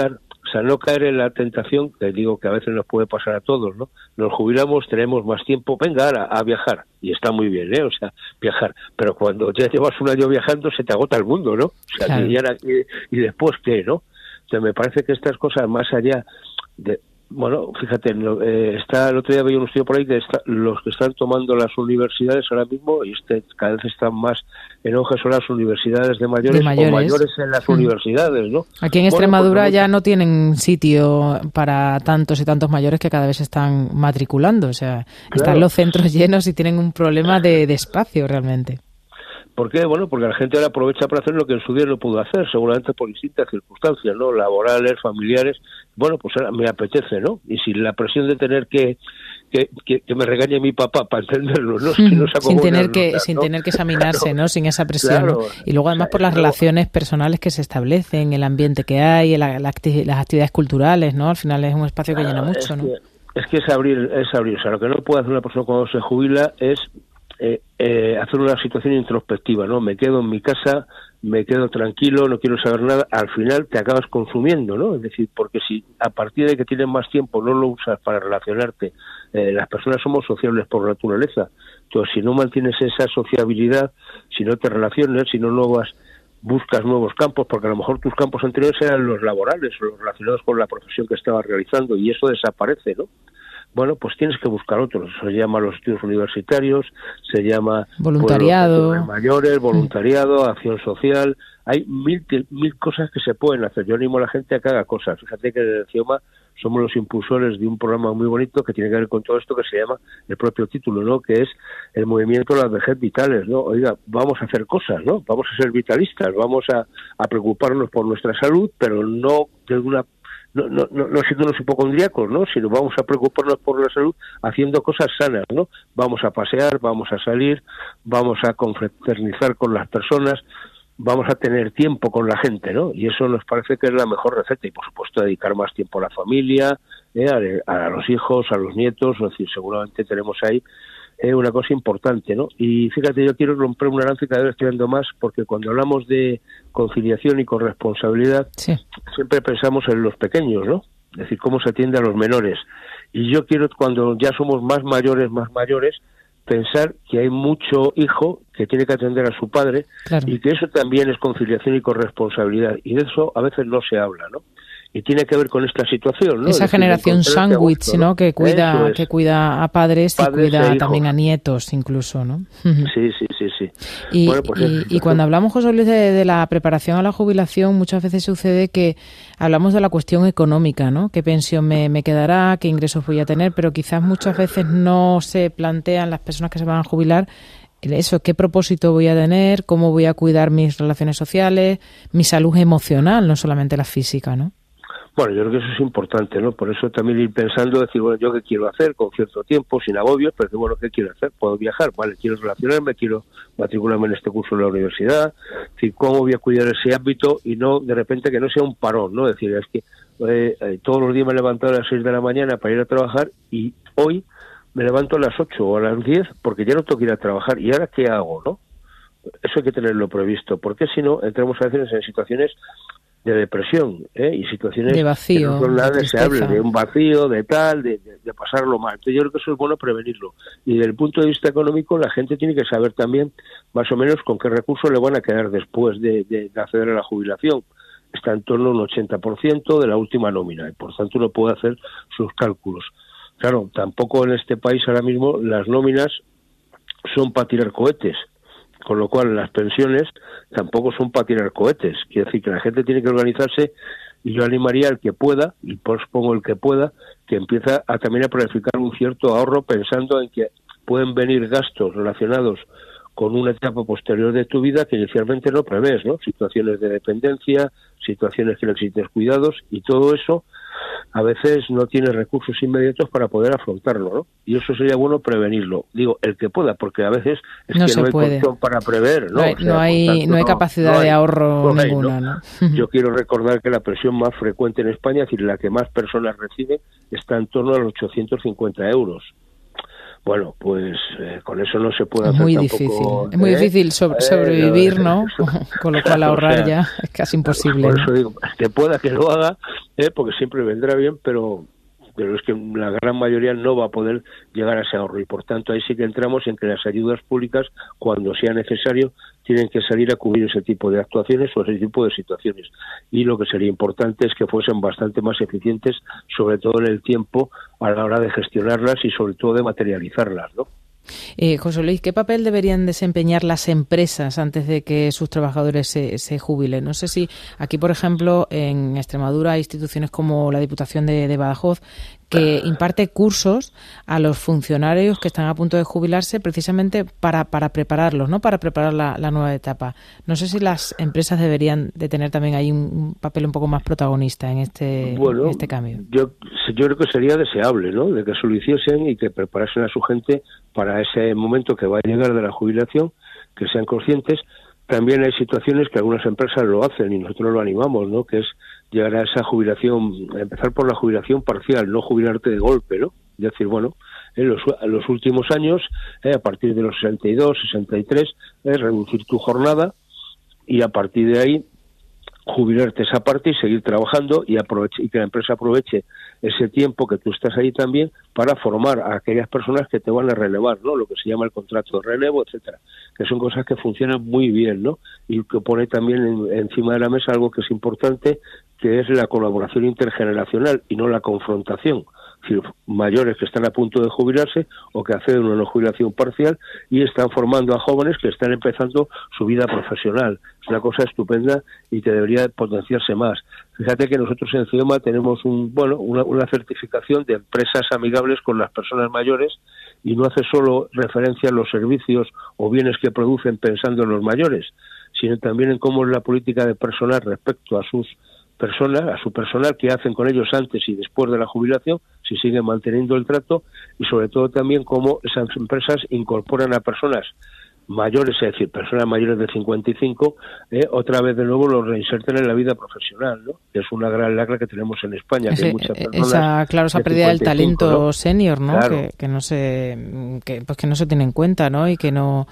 O sea, no caer en la tentación, que digo que a veces nos puede pasar a todos, ¿no? Nos jubilamos, tenemos más tiempo, venga, ahora a viajar. Y está muy bien, ¿eh? O sea, viajar. Pero cuando ya llevas un año viajando, se te agota el mundo, ¿no? O sea, claro. y después, ¿qué, no? O sea, me parece que estas cosas, más allá de... Bueno, fíjate, está el otro día veía un estudio por ahí que los que están tomando las universidades ahora mismo, y cada vez están más en auge, son las universidades de mayores. O mayores en las universidades, ¿no? Aquí en Extremadura ya no tienen sitio para tantos y tantos mayores que cada vez están matriculando, o sea, están los centros llenos y tienen un problema de espacio realmente. ¿Por qué? Bueno, porque la gente ahora aprovecha para hacer lo que en su día no pudo hacer, seguramente por distintas circunstancias, ¿no? Laborales, familiares. Bueno, pues ahora me apetece, ¿no? Y sin la presión de tener que me regañe mi papá para entenderlo, ¿no? Sin tener que examinarse, claro, ¿no? Sin esa presión, claro, ¿no? Y luego además por las relaciones personales que se establecen, el ambiente que hay, las actividades culturales, ¿no? Al final es un espacio que llena mucho, ¿no? Es que es abrir. O sea, lo que no puede hacer una persona cuando se jubila es hacer una situación introspectiva, ¿no? Me quedo en mi casa, me quedo tranquilo, no quiero saber nada. Al final te acabas consumiendo, ¿no? Es decir, porque si a partir de que tienes más tiempo no lo usas para relacionarte, las personas somos sociables por naturaleza. Entonces, si no mantienes esa sociabilidad, si no te relacionas, si no buscas nuevos campos, porque a lo mejor tus campos anteriores eran los laborales o los relacionados con la profesión que estabas realizando, y eso desaparece, ¿no? Bueno, pues tienes que buscar otros. Se llama los estudios universitarios, se llama voluntariado, mayores, voluntariado, acción social. Hay mil cosas que se pueden hacer. Yo animo a la gente a que haga cosas. Fíjate que desde CIOMA somos los impulsores de un programa muy bonito que tiene que ver con todo esto, que se llama el propio título, ¿no? Que es el movimiento de las vejez vitales, ¿no? Oiga, vamos a hacer cosas, ¿no? Vamos a ser vitalistas, vamos a preocuparnos por nuestra salud, pero no de una no siendo unos hipocondríacos, ¿no? Sino vamos a preocuparnos por la salud haciendo cosas sanas, ¿no? Vamos a pasear, vamos a salir, vamos a confraternizar con las personas, vamos a tener tiempo con la gente, ¿no? Y eso nos parece que es la mejor receta. Y, por supuesto, dedicar más tiempo a la familia, a los hijos, a los nietos. Es decir, seguramente tenemos ahí una cosa importante, ¿no? Y fíjate, yo quiero romper una lanza y cada vez estoy viendo más, porque cuando hablamos de conciliación y corresponsabilidad, sí, siempre pensamos en los pequeños, ¿no? Es decir, cómo se atiende a los menores. Y yo quiero, cuando ya somos más mayores, pensar que hay mucho hijo que tiene que atender a su padre, claro, y que eso también es conciliación y corresponsabilidad. Y de eso a veces no se habla, ¿no? Y tiene que ver con esta situación, ¿no? Esa generación sándwich, ¿no? Que cuida a padres y cuida también a nietos, incluso, ¿no? Sí. Y, bueno, pues y cuando hablamos, José Luis, de la preparación a la jubilación, muchas veces sucede que hablamos de la cuestión económica, ¿no? ¿Qué pensión me quedará? ¿Qué ingresos voy a tener? Pero quizás muchas veces no se plantean las personas que se van a jubilar eso, qué propósito voy a tener, cómo voy a cuidar mis relaciones sociales, mi salud emocional, no solamente la física, ¿no? Bueno, yo creo que eso es importante, ¿no? Por eso también ir pensando, decir, bueno, ¿yo qué quiero hacer con cierto tiempo, sin agobios? Pero bueno, ¿qué quiero hacer? ¿Puedo viajar? Vale, quiero relacionarme, quiero matricularme en este curso en la universidad. Es decir, ¿cómo voy a cuidar ese ámbito? Y no, de repente, que no sea un parón, ¿no? Es decir, es que todos los días me levanto a las 6 de la mañana para ir a trabajar y hoy me levanto a las 8 o a las 10 porque ya no tengo que ir a trabajar. ¿Y ahora qué hago, no? Eso hay que tenerlo previsto, porque si no, entramos a veces en situaciones de depresión, y situaciones de vacío, que no son nada deseables, de un vacío, de tal, de pasarlo mal. Entonces yo creo que eso es bueno prevenirlo. Y desde el punto de vista económico, la gente tiene que saber también más o menos con qué recursos le van a quedar después de acceder a la jubilación. Está en torno a un 80% de la última nómina, y por tanto uno puede hacer sus cálculos. Claro, tampoco en este país ahora mismo las nóminas son para tirar cohetes, con lo cual las pensiones tampoco son para tirar cohetes. Quiere decir que la gente tiene que organizarse, y yo animaría al que pueda, y pues pongo el que pueda, que empieza también a planificar un cierto ahorro pensando en que pueden venir gastos relacionados con una etapa posterior de tu vida que inicialmente no prevés, ¿no? Situaciones de dependencia, situaciones que necesites cuidados, y todo eso a veces no tiene recursos inmediatos para poder afrontarlo, ¿no? Y eso sería bueno prevenirlo. Digo, el que pueda, porque a veces es no que no hay condición para prever, ¿no? No hay capacidad de ahorro ninguna, ¿no? Yo quiero recordar que la pensión más frecuente en España, es decir, la que más personas reciben, está en torno a los 850 euros. Bueno, pues con eso no se puede hacer tampoco... Es muy difícil sobrevivir, ¿no? Con lo cual ahorrar ya es casi imposible. Por eso digo, que pueda que lo haga, porque siempre vendrá bien, pero es que la gran mayoría no va a poder llegar a ese ahorro, y por tanto ahí sí que entramos en que las ayudas públicas, cuando sea necesario, tienen que salir a cubrir ese tipo de actuaciones o ese tipo de situaciones, y lo que sería importante es que fuesen bastante más eficientes, sobre todo en el tiempo, a la hora de gestionarlas y sobre todo de materializarlas, ¿no? José Luis, ¿qué papel deberían desempeñar las empresas antes de que sus trabajadores se jubilen? No sé si aquí, por ejemplo, en Extremadura hay instituciones como la Diputación de Badajoz que imparte cursos a los funcionarios que están a punto de jubilarse precisamente para prepararlos, ¿no? Para preparar la nueva etapa. No sé si las empresas deberían de tener también ahí un papel un poco más protagonista en este cambio. Yo creo que sería deseable, ¿no? De que se lo hiciesen y que preparasen a su gente para ese momento que va a llegar de la jubilación, que sean conscientes. También hay situaciones que algunas empresas lo hacen y nosotros lo animamos, ¿no? Que es llegar a esa jubilación, empezar por la jubilación parcial, no jubilarte de golpe, ¿no? Es decir, bueno, en los últimos años, a partir de los 62, 63, reducir tu jornada y a partir de ahí jubilarte esa parte y seguir trabajando y que la empresa aproveche ese tiempo que tú estás ahí también para formar a aquellas personas que te van a relevar, ¿no? Lo que se llama el contrato de relevo, etcétera, que son cosas que funcionan muy bien, ¿no? Y que pone también encima de la mesa algo que es importante, que es la colaboración intergeneracional y no la confrontación. Es decir, mayores que están a punto de jubilarse o que acceden a una jubilación parcial y están formando a jóvenes que están empezando su vida profesional. Es una cosa estupenda y que debería potenciarse más. Fíjate que nosotros en CIOMA tenemos una certificación de empresas amigables con las personas mayores y no hace solo referencia a los servicios o bienes que producen pensando en los mayores, sino también en cómo es la política de personal respecto a su personal, que hacen con ellos antes y después de la jubilación, si siguen manteniendo el trato, y sobre todo también cómo esas empresas incorporan a personas mayores, es decir, personas mayores de 55, otra vez de nuevo los reinsertan en la vida profesional, ¿no? Que es una gran lacra que tenemos en España, que hay muchas personas esa pérdida del talento, ¿no? Senior, ¿no? Claro. Que no se tiene en cuenta, ¿no? Y que no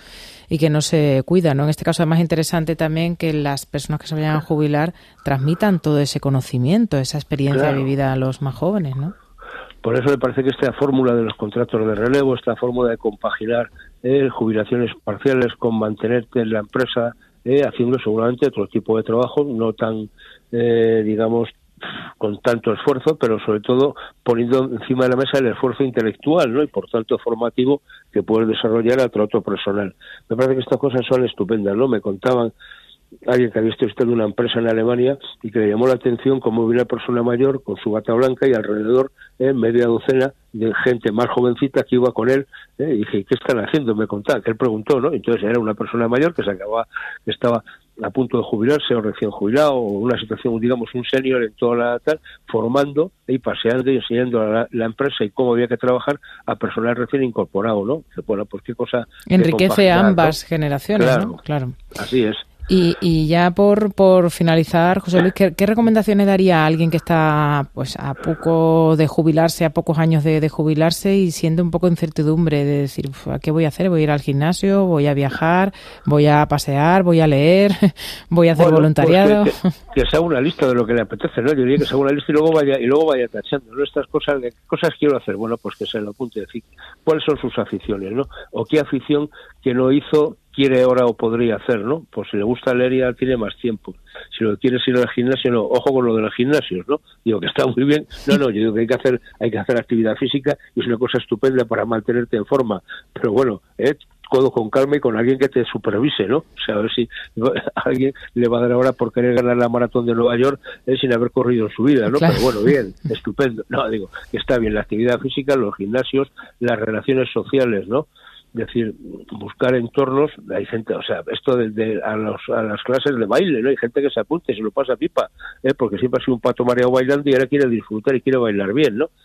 se cuida, ¿no? En este caso, además, interesante también que las personas que se vayan a jubilar transmitan todo ese conocimiento, esa experiencia vivida a los más jóvenes, ¿no? Por eso me parece que esta fórmula de los contratos de relevo, esta fórmula de compaginar jubilaciones parciales con mantenerte en la empresa, haciendo seguramente otro tipo de trabajo, no tan, digamos, con tanto esfuerzo, pero sobre todo poniendo encima de la mesa el esfuerzo intelectual, ¿no? Y por tanto formativo que puedes desarrollar a trato personal. Me parece que estas cosas son estupendas, ¿no? Me contaban alguien que había visto usted de una empresa en Alemania y que le llamó la atención cómo había una persona mayor con su bata blanca y alrededor media docena de gente más jovencita que iba con él, y dije, ¿qué están haciendo? Me contaba, que él preguntó, ¿no? Entonces era una persona mayor que estaba a punto de jubilarse o recién jubilado o una situación, digamos, un senior en toda la tal, formando y paseando y enseñando a la empresa y cómo había que trabajar a personal recién incorporado, ¿no? Bueno, pues qué cosa enriquece a ambas generaciones, claro, ¿no? Claro. Así es. Y ya por finalizar, José Luis, ¿qué recomendaciones daría a alguien que está pues a poco de jubilarse, a pocos años de jubilarse y siente un poco de incertidumbre de decir, ¿qué voy a hacer? ¿Voy a ir al gimnasio? ¿Voy a viajar? ¿Voy a pasear? ¿Voy a leer? ¿Voy a hacer voluntariado? Pues que se haga una lista de lo que le apetece, ¿no? Yo diría que se haga una lista y luego vaya tachando, ¿no? Estas cosas, ¿qué cosas quiero hacer? Bueno, pues que se lo apunte, decir cuáles son sus aficiones, ¿no? O qué afición que no hizo quiere ahora o podría hacer, ¿no? Pues si le gusta leer ya tiene más tiempo. Si lo quieres ir al gimnasio, no. Ojo con lo de los gimnasios, ¿no? Digo que está muy bien. No, yo digo que hay que hacer actividad física y es una cosa estupenda para mantenerte en forma. Pero bueno, todo con calma y con alguien que te supervise, ¿no? O sea, a ver si alguien le va a dar ahora por querer ganar la maratón de Nueva York sin haber corrido en su vida, ¿no? Claro. Pero bueno, bien, estupendo. No, digo que está bien la actividad física, los gimnasios, las relaciones sociales, ¿no? Es decir, buscar entornos, hay gente, o sea, esto a las clases de baile, ¿no? Hay gente que se apunta y se lo pasa pipa, porque siempre ha sido un pato mareado bailando y ahora quiere disfrutar y quiere bailar bien, ¿no?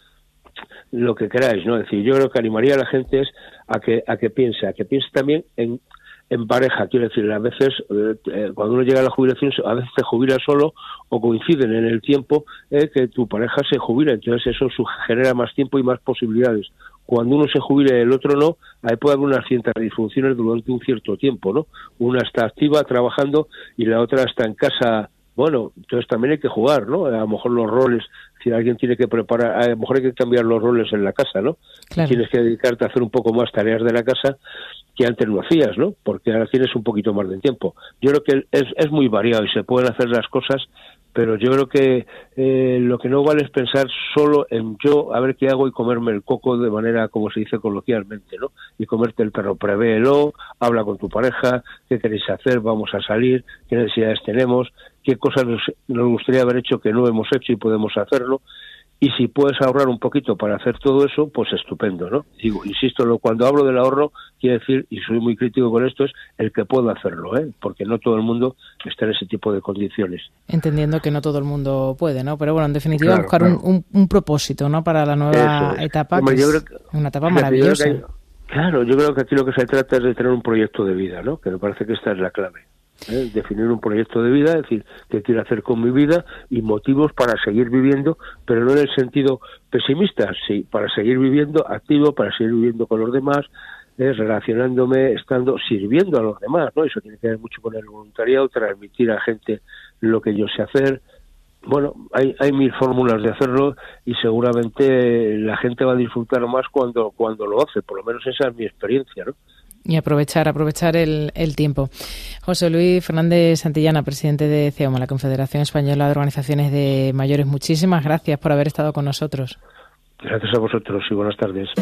Lo que queráis, ¿no? Es decir, yo creo que animaría a la gente a que piense también en pareja, quiero decir, a veces cuando uno llega a la jubilación, a veces te jubilas solo o coinciden en el tiempo que tu pareja se jubila, entonces eso genera más tiempo y más posibilidades. Cuando uno se jubila y el otro no, ahí puede haber unas ciertas disfunciones durante un cierto tiempo, ¿no? Una está activa trabajando y la otra está en casa Bueno, entonces también hay que jugar, ¿no? A lo mejor los roles, si alguien tiene que preparar, a lo mejor hay que cambiar los roles en la casa, ¿no? Claro. Tienes que dedicarte a hacer un poco más tareas de la casa que antes no hacías, ¿no? Porque ahora tienes un poquito más de tiempo. Yo creo que es muy variado y se pueden hacer las cosas, pero yo creo que lo que no vale es pensar solo en yo, a ver qué hago y comerme el coco de manera, como se dice coloquialmente, ¿no? Y comerte el perro, prevéelo, habla con tu pareja, qué queréis hacer, vamos a salir, qué necesidades tenemos, qué cosas nos gustaría haber hecho que no hemos hecho y podemos hacerlo. Y si puedes ahorrar un poquito para hacer todo eso, pues estupendo, ¿no? Digo, insisto, cuando hablo del ahorro, quiero decir, y soy muy crítico con esto, es el que pueda hacerlo, ¿eh? Porque no todo el mundo está en ese tipo de condiciones. Entendiendo que no todo el mundo puede, ¿no? Pero bueno, en definitiva, Claro, buscar claro. un propósito, ¿no? Para la nueva etapa, Hombre, que yo es creo una etapa fíjate, maravillosa. yo creo que aquí lo que se trata es de tener un proyecto de vida, ¿no? Que me parece que esta es la clave. Definir un proyecto de vida, es decir, qué quiero hacer con mi vida y motivos para seguir viviendo, pero no en el sentido pesimista, sí, para seguir viviendo activo, para seguir viviendo con los demás, relacionándome, sirviendo a los demás, ¿no? Eso tiene que ver mucho con el voluntariado, transmitir a gente lo que yo sé hacer. Bueno, hay mil fórmulas de hacerlo y seguramente la gente va a disfrutar más cuando lo hace, por lo menos esa es mi experiencia, ¿no? Y aprovechar el tiempo. José Luis Fernández Santillana, presidente de CEOMA, la Confederación Española de Organizaciones de Mayores, muchísimas gracias por haber estado con nosotros. Gracias a vosotros y buenas tardes.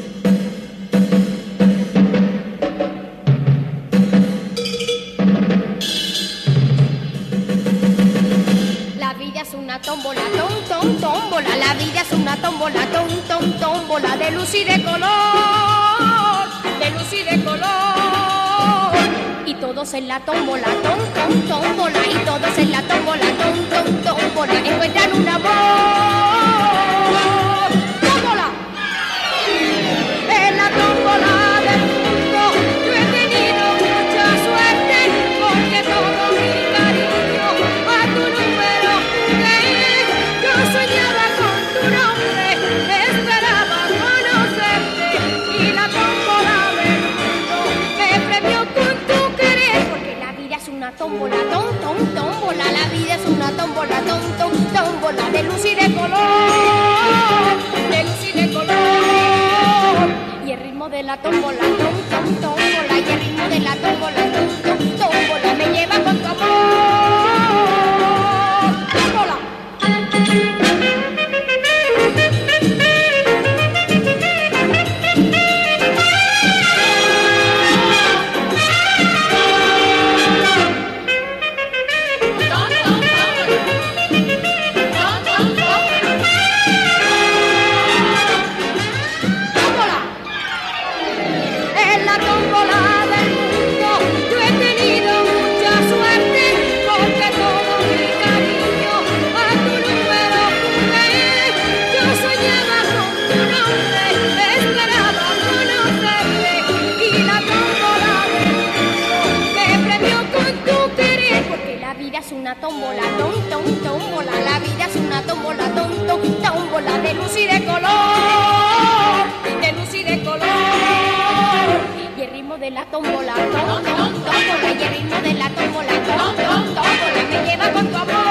La vida es una tómbola, tómbola. La vida es una tómbola, tómbola de luz y de color, de luz y de color. Y todos en la tómbola, tómbola. Y todos en la tómbola, tómbola. Encuentran un amor, tómbola. En la tómbola del mundo yo he tenido mucha suerte, porque todo mi cariño a tu número jugué. Yo soñaba con tu nombre, esperaba conocerte, y la tómbola del mundo me premió con tu querer, porque la vida es una tómbola, tómbola. La vida es una tómbola, tómbola de luz y de color, de luz y de color. Y el ritmo de la tómbola, tómbola. Y el ritmo de la tómbola, tómbola me lleva con tu amor, tómbola. En la tómbola del mundo yo he tenido mucha suerte, porque todo mi cariño a tu número jugué. Yo soñaba con tu nombre, esperaba conocerte, y la tómbola del mundo me premió con tu querer, porque la vida es una tómbola, tómbola. La vida es una tómbola, tómbola de luz y de color, de luz y de color. Y el ritmo de la tómbola, tómbola. Y el ritmo de la tómbola, tómbola me lleva con tu amor,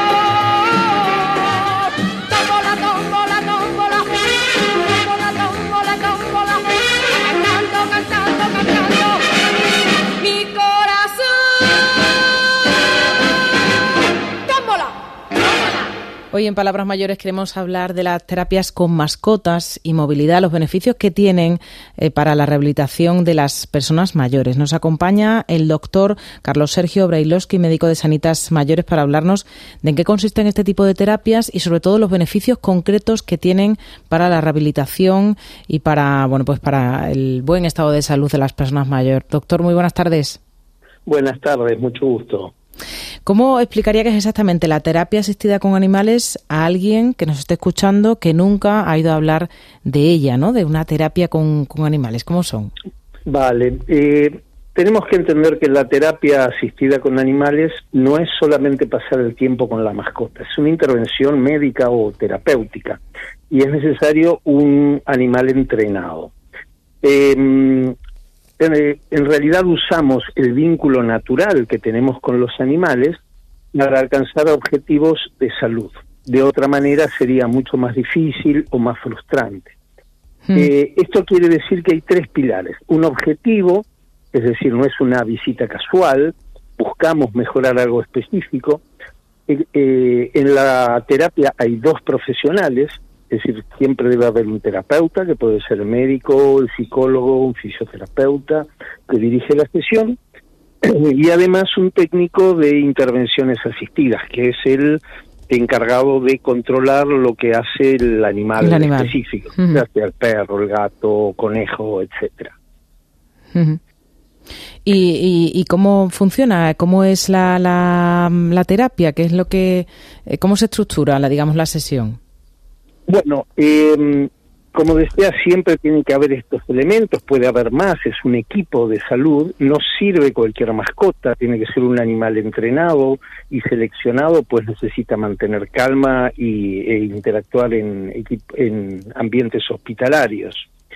tómbola, tómbola, tómbola. Tómbola, tómbola. Cantando mi corazón, tómbola. Hoy en Palabras Mayores queremos hablar de las terapias con mascotas y movilidad, los beneficios que tienen para la rehabilitación de las personas mayores. Nos acompaña el doctor Carlos Sergio Brailovsky, médico de Sanitas Mayores, para hablarnos de en qué consisten este tipo de terapias y sobre todo los beneficios concretos que tienen para la rehabilitación y para, pues para el buen estado de salud de las personas mayores. Doctor, muy buenas tardes. Buenas tardes, mucho gusto. ¿Cómo explicaría que es exactamente la terapia asistida con animales a alguien que nos esté escuchando que nunca ha ido a hablar de ella, ¿no? De una terapia con animales. ¿Cómo son? Vale, tenemos que entender que la terapia asistida con animales no es solamente pasar el tiempo con la mascota, es una intervención médica o terapéutica y es necesario un animal entrenado. En realidad usamos el vínculo natural que tenemos con los animales para alcanzar objetivos de salud. De otra manera sería mucho más difícil o más frustrante. Esto quiere decir que hay 3 pilares. Un objetivo, es decir, no es una visita casual, buscamos mejorar algo específico. En la terapia hay 2 profesionales, es decir, siempre debe haber un terapeuta, que puede ser el médico, el psicólogo, un fisioterapeuta, que dirige la sesión, y además un técnico de intervenciones asistidas, que es el encargado de controlar lo que hace el animal específico, ya sea el perro, el gato, conejo, etcétera. ¿Y cómo funciona? ¿Cómo es la terapia? ¿Qué es lo que, cómo se estructura la sesión? Bueno, como decía, siempre tiene que haber estos elementos, puede haber más, es un equipo de salud, no sirve cualquier mascota, tiene que ser un animal entrenado y seleccionado, pues necesita mantener calma e interactuar en ambientes hospitalarios.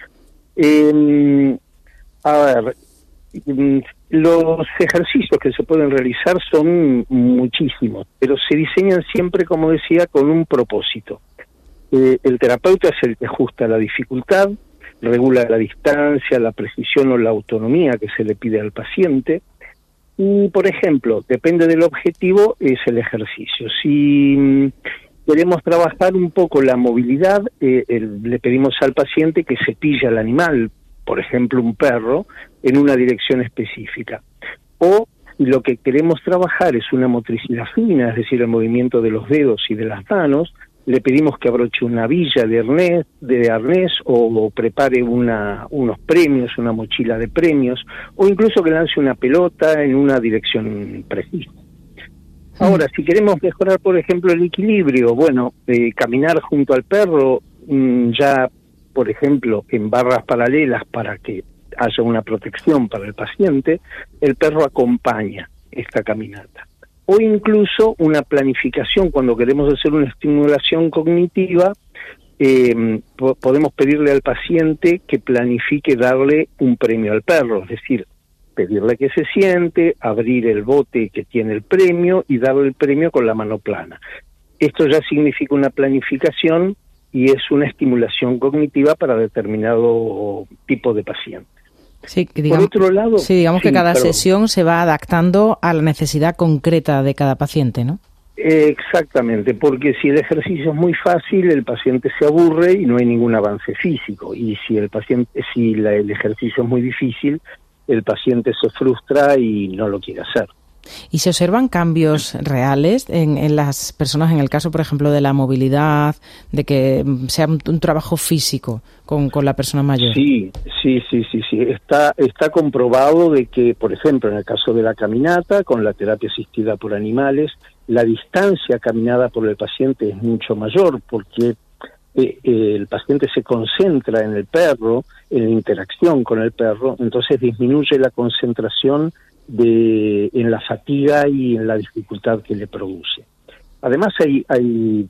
Los ejercicios que se pueden realizar son muchísimos, pero se diseñan siempre, como decía, con un propósito. El terapeuta es el que ajusta la dificultad, regula la distancia, la precisión o la autonomía que se le pide al paciente. Y, por ejemplo, depende del objetivo, es el ejercicio. Si queremos trabajar un poco la movilidad, le pedimos al paciente que cepille al animal, por ejemplo, un perro, en una dirección específica. O lo que queremos trabajar es una motricidad fina, es decir, el movimiento de los dedos y de las manos, le pedimos que abroche una villa de arnés o prepare unos premios, una mochila de premios, o incluso que lance una pelota en una dirección precisa. Ahora, si queremos mejorar, por ejemplo, el equilibrio, caminar junto al perro, ya, por ejemplo, en barras paralelas para que haya una protección para el paciente, el perro acompaña esta caminata. O incluso una planificación, cuando queremos hacer una estimulación cognitiva, podemos pedirle al paciente que planifique darle un premio al perro, es decir, pedirle que se siente, abrir el bote que tiene el premio y darle el premio con la mano plana. Esto ya significa una planificación y es una estimulación cognitiva para determinado tipo de paciente. Sí, digamos, por otro lado, que cada sesión se va adaptando a la necesidad concreta de cada paciente, ¿no? Exactamente, porque si el ejercicio es muy fácil, el paciente se aburre y no hay ningún avance físico. Y si el ejercicio es muy difícil, el paciente se frustra y no lo quiere hacer. ¿Y se observan cambios reales en las personas, en el caso, por ejemplo, de la movilidad, de que sea un trabajo físico con la persona mayor? Sí. Está comprobado de que, por ejemplo, en el caso de la caminata, con la terapia asistida por animales, la distancia caminada por el paciente es mucho mayor porque el paciente se concentra en el perro, en la interacción con el perro, entonces disminuye la concentración en la fatiga y en la dificultad que le produce. Además en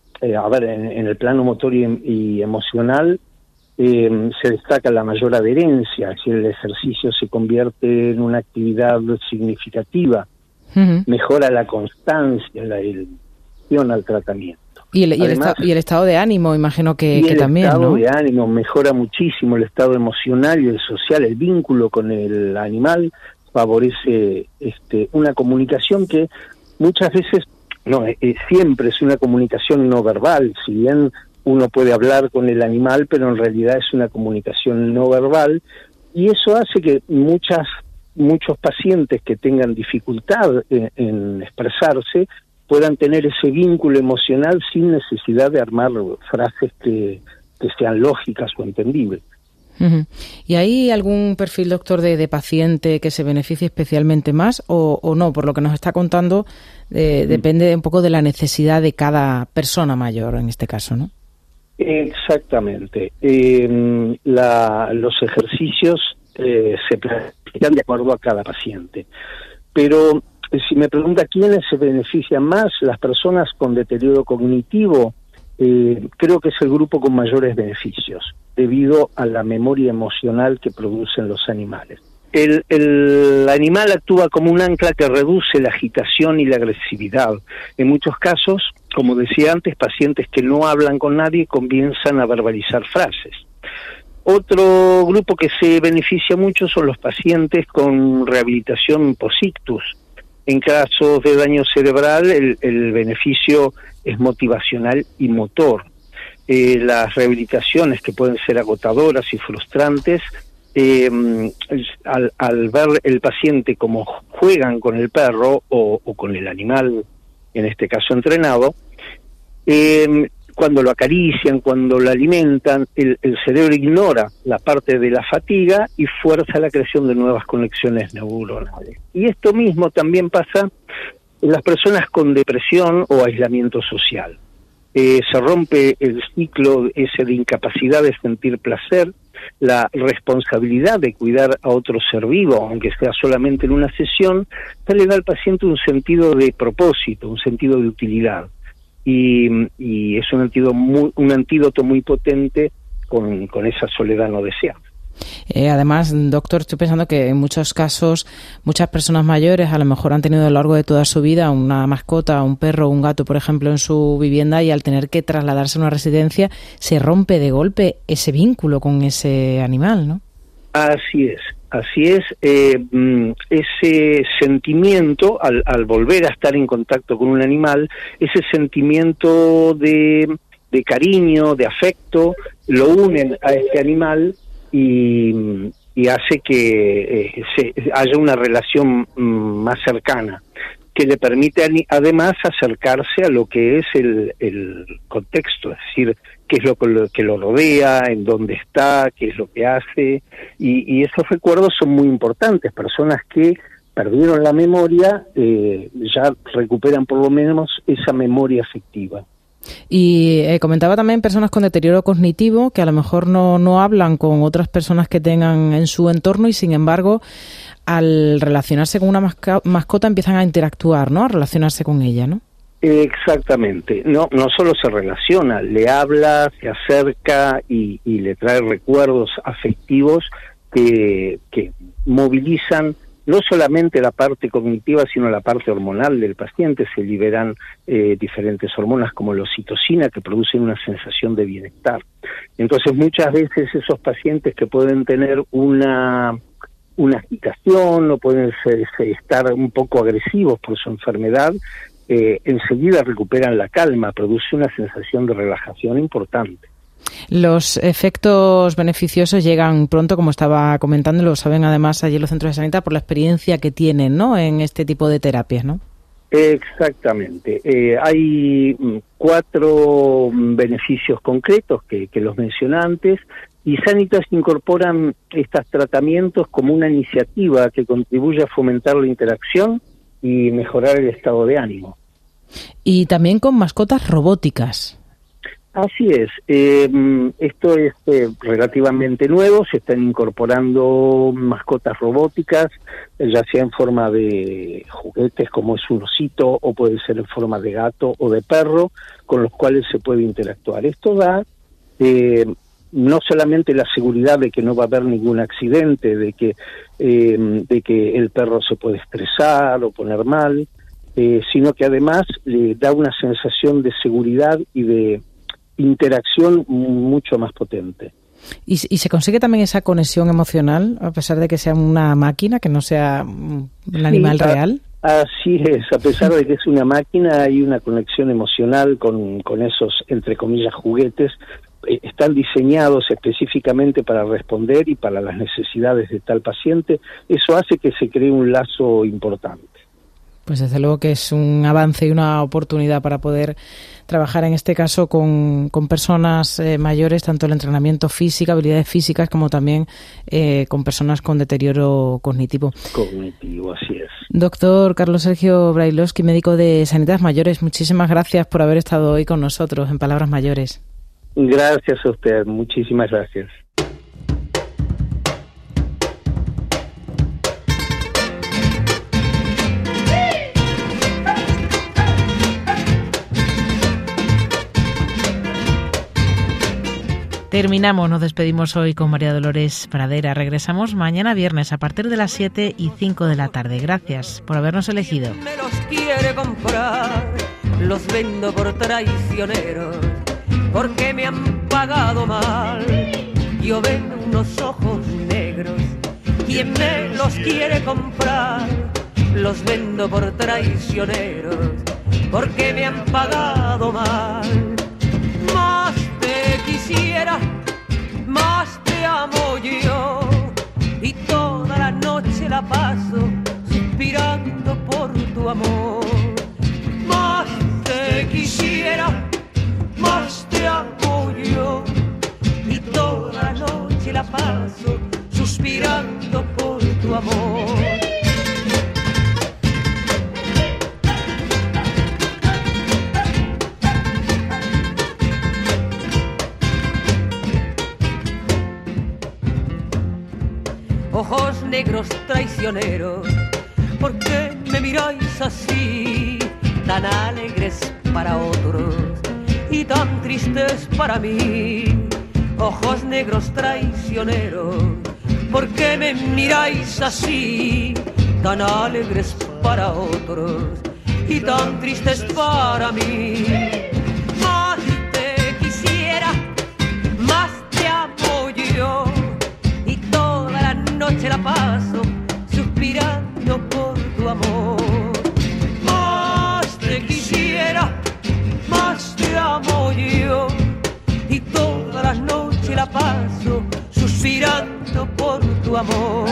el plano motor y emocional se destaca la mayor adherencia, si el ejercicio se convierte en una actividad significativa, mejora la constancia, la adhesión al tratamiento. Y el estado de ánimo, imagino que también, ¿no? El estado de ánimo mejora muchísimo, el estado emocional y el social, el vínculo con el animal favorece una comunicación que muchas veces, siempre es una comunicación no verbal, si bien uno puede hablar con el animal, pero en realidad es una comunicación no verbal, y eso hace que muchos pacientes que tengan dificultad en expresarse puedan tener ese vínculo emocional sin necesidad de armar frases que sean lógicas o entendibles. ¿Y hay algún perfil, doctor, de paciente que se beneficie especialmente más o no? Por lo que nos está contando, depende un poco de la necesidad de cada persona mayor en este caso, ¿no? Exactamente. Los ejercicios se planifican de acuerdo a cada paciente. Pero si me pregunta quiénes se benefician más, las personas con deterioro cognitivo, creo que es el grupo con mayores beneficios, debido a la memoria emocional que producen los animales. el animal actúa como un ancla que reduce la agitación y la agresividad. En muchos casos, como decía antes, pacientes que no hablan con nadie comienzan a verbalizar frases. Otro grupo que se beneficia mucho son los pacientes con rehabilitación post-ictus. En casos de daño cerebral, el beneficio es motivacional y motor. Las rehabilitaciones, que pueden ser agotadoras y frustrantes, al ver el paciente cómo juegan con el perro o con el animal, en este caso entrenado, cuando lo acarician, cuando lo alimentan, el cerebro ignora la parte de la fatiga y fuerza la creación de nuevas conexiones neuronales. Y esto mismo también pasa en las personas con depresión o aislamiento social. Se rompe el ciclo ese de incapacidad de sentir placer, la responsabilidad de cuidar a otro ser vivo, aunque sea solamente en una sesión, le da al paciente un sentido de propósito, un sentido de utilidad. Y es un antídoto muy potente con esa soledad no deseada. Además, doctor, estoy pensando que en muchos casos muchas personas mayores a lo mejor han tenido a lo largo de toda su vida una mascota, un perro o un gato, por ejemplo, en su vivienda, y al tener que trasladarse a una residencia se rompe de golpe ese vínculo con ese animal, ¿no? Así es. Ese sentimiento, al volver a estar en contacto con un animal, ese sentimiento de cariño, de afecto, lo unen a este animal y hace que haya una relación más cercana, que le permite además acercarse a lo que es el contexto, es decir, qué es lo que lo rodea, en dónde está, qué es lo que hace, y esos recuerdos son muy importantes. Personas que perdieron la memoria ya recuperan por lo menos esa memoria afectiva. Y comentaba también personas con deterioro cognitivo que a lo mejor no hablan con otras personas que tengan en su entorno y sin embargo al relacionarse con una mascota empiezan a interactuar, ¿no? A relacionarse con ella, ¿no? Exactamente. No solo se relaciona, le habla, se acerca y le trae recuerdos afectivos que movilizan no solamente la parte cognitiva, sino la parte hormonal del paciente. Se liberan diferentes hormonas como la oxitocina, que producen una sensación de bienestar. Entonces, muchas veces esos pacientes que pueden tener una agitación o pueden estar un poco agresivos por su enfermedad, enseguida recuperan la calma, produce una sensación de relajación importante. Los efectos beneficiosos llegan pronto, como estaba comentando, lo saben además allí en los centros de sanidad por la experiencia que tienen, ¿no?, en este tipo de terapias, ¿no? Exactamente. Hay 4 beneficios concretos que los mencioné antes, y Sanitas incorporan estos tratamientos como una iniciativa que contribuye a fomentar la interacción y mejorar el estado de ánimo. Y también con mascotas robóticas. Así es. Esto es relativamente nuevo. Se están incorporando mascotas robóticas, ya sea en forma de juguetes como es un osito, o puede ser en forma de gato o de perro, con los cuales se puede interactuar. Esto da no solamente la seguridad de que no va a haber ningún accidente, de que el perro se puede estresar o poner mal, sino que además le da una sensación de seguridad y de interacción mucho más potente. ¿Y se consigue también esa conexión emocional, a pesar de que sea una máquina, que no sea un animal real? Así es, a pesar de que es una máquina, hay una conexión emocional con esos, entre comillas, juguetes. Están diseñados específicamente para responder y para las necesidades de tal paciente. Eso hace que se cree un lazo importante. Pues desde luego que es un avance y una oportunidad para poder trabajar en este caso con personas mayores, tanto el entrenamiento físico, habilidades físicas, como también con personas con deterioro cognitivo. Cognitivo, así es. Doctor Carlos Sergio Brailovsky, médico de Sanidades Mayores, muchísimas gracias por haber estado hoy con nosotros en Palabras Mayores. Gracias a usted, muchísimas gracias. Terminamos, nos despedimos hoy con María Dolores Pradera. Regresamos mañana viernes a partir de las 7:05 de la tarde. Gracias por habernos elegido. Me los quiere comprar, los vendo por traicioneros, porque me han pagado mal. Yo vendo unos ojos negros. Quien me los quiere comprar, los vendo por traicioneros, porque me han pagado mal. Más te quisiera, más te amo yo, y toda la noche la paso suspirando por tu amor. Más te quisiera, más te amo yo, y toda la noche la paso suspirando por tu amor. Ojos negros traicioneros, ¿por qué me miráis así? Tan alegres para otros y tan tristes para mí. Ojos negros traicioneros, ¿por qué me miráis así? Tan alegres para otros y tan tristes para mí. Más te quisiera, más te amo yo, y toda la noche la paso suspirando por tu amor. Más te quisiera, más te amo yo, y toda la noche la paso suspirando por tu amor.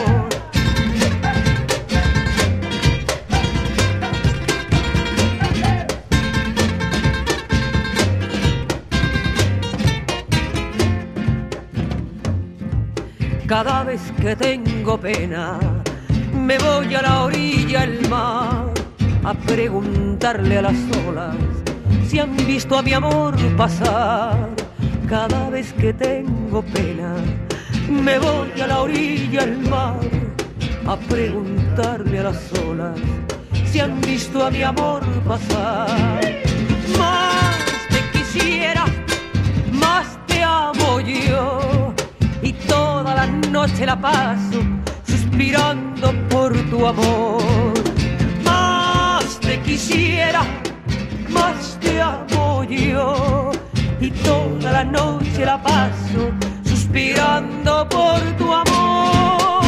Cada vez que tengo pena, me voy a la orilla del mar a preguntarle a las olas si han visto a mi amor pasar. Cada vez que tengo pena, me voy a la orilla del mar a preguntarle a las olas si han visto a mi amor pasar. Más te quisiera, más te amo yo, y toda la noche la paso suspirando por tu amor. Más te quisiera, más te amo yo, y toda la noche la paso suspirando por tu amor.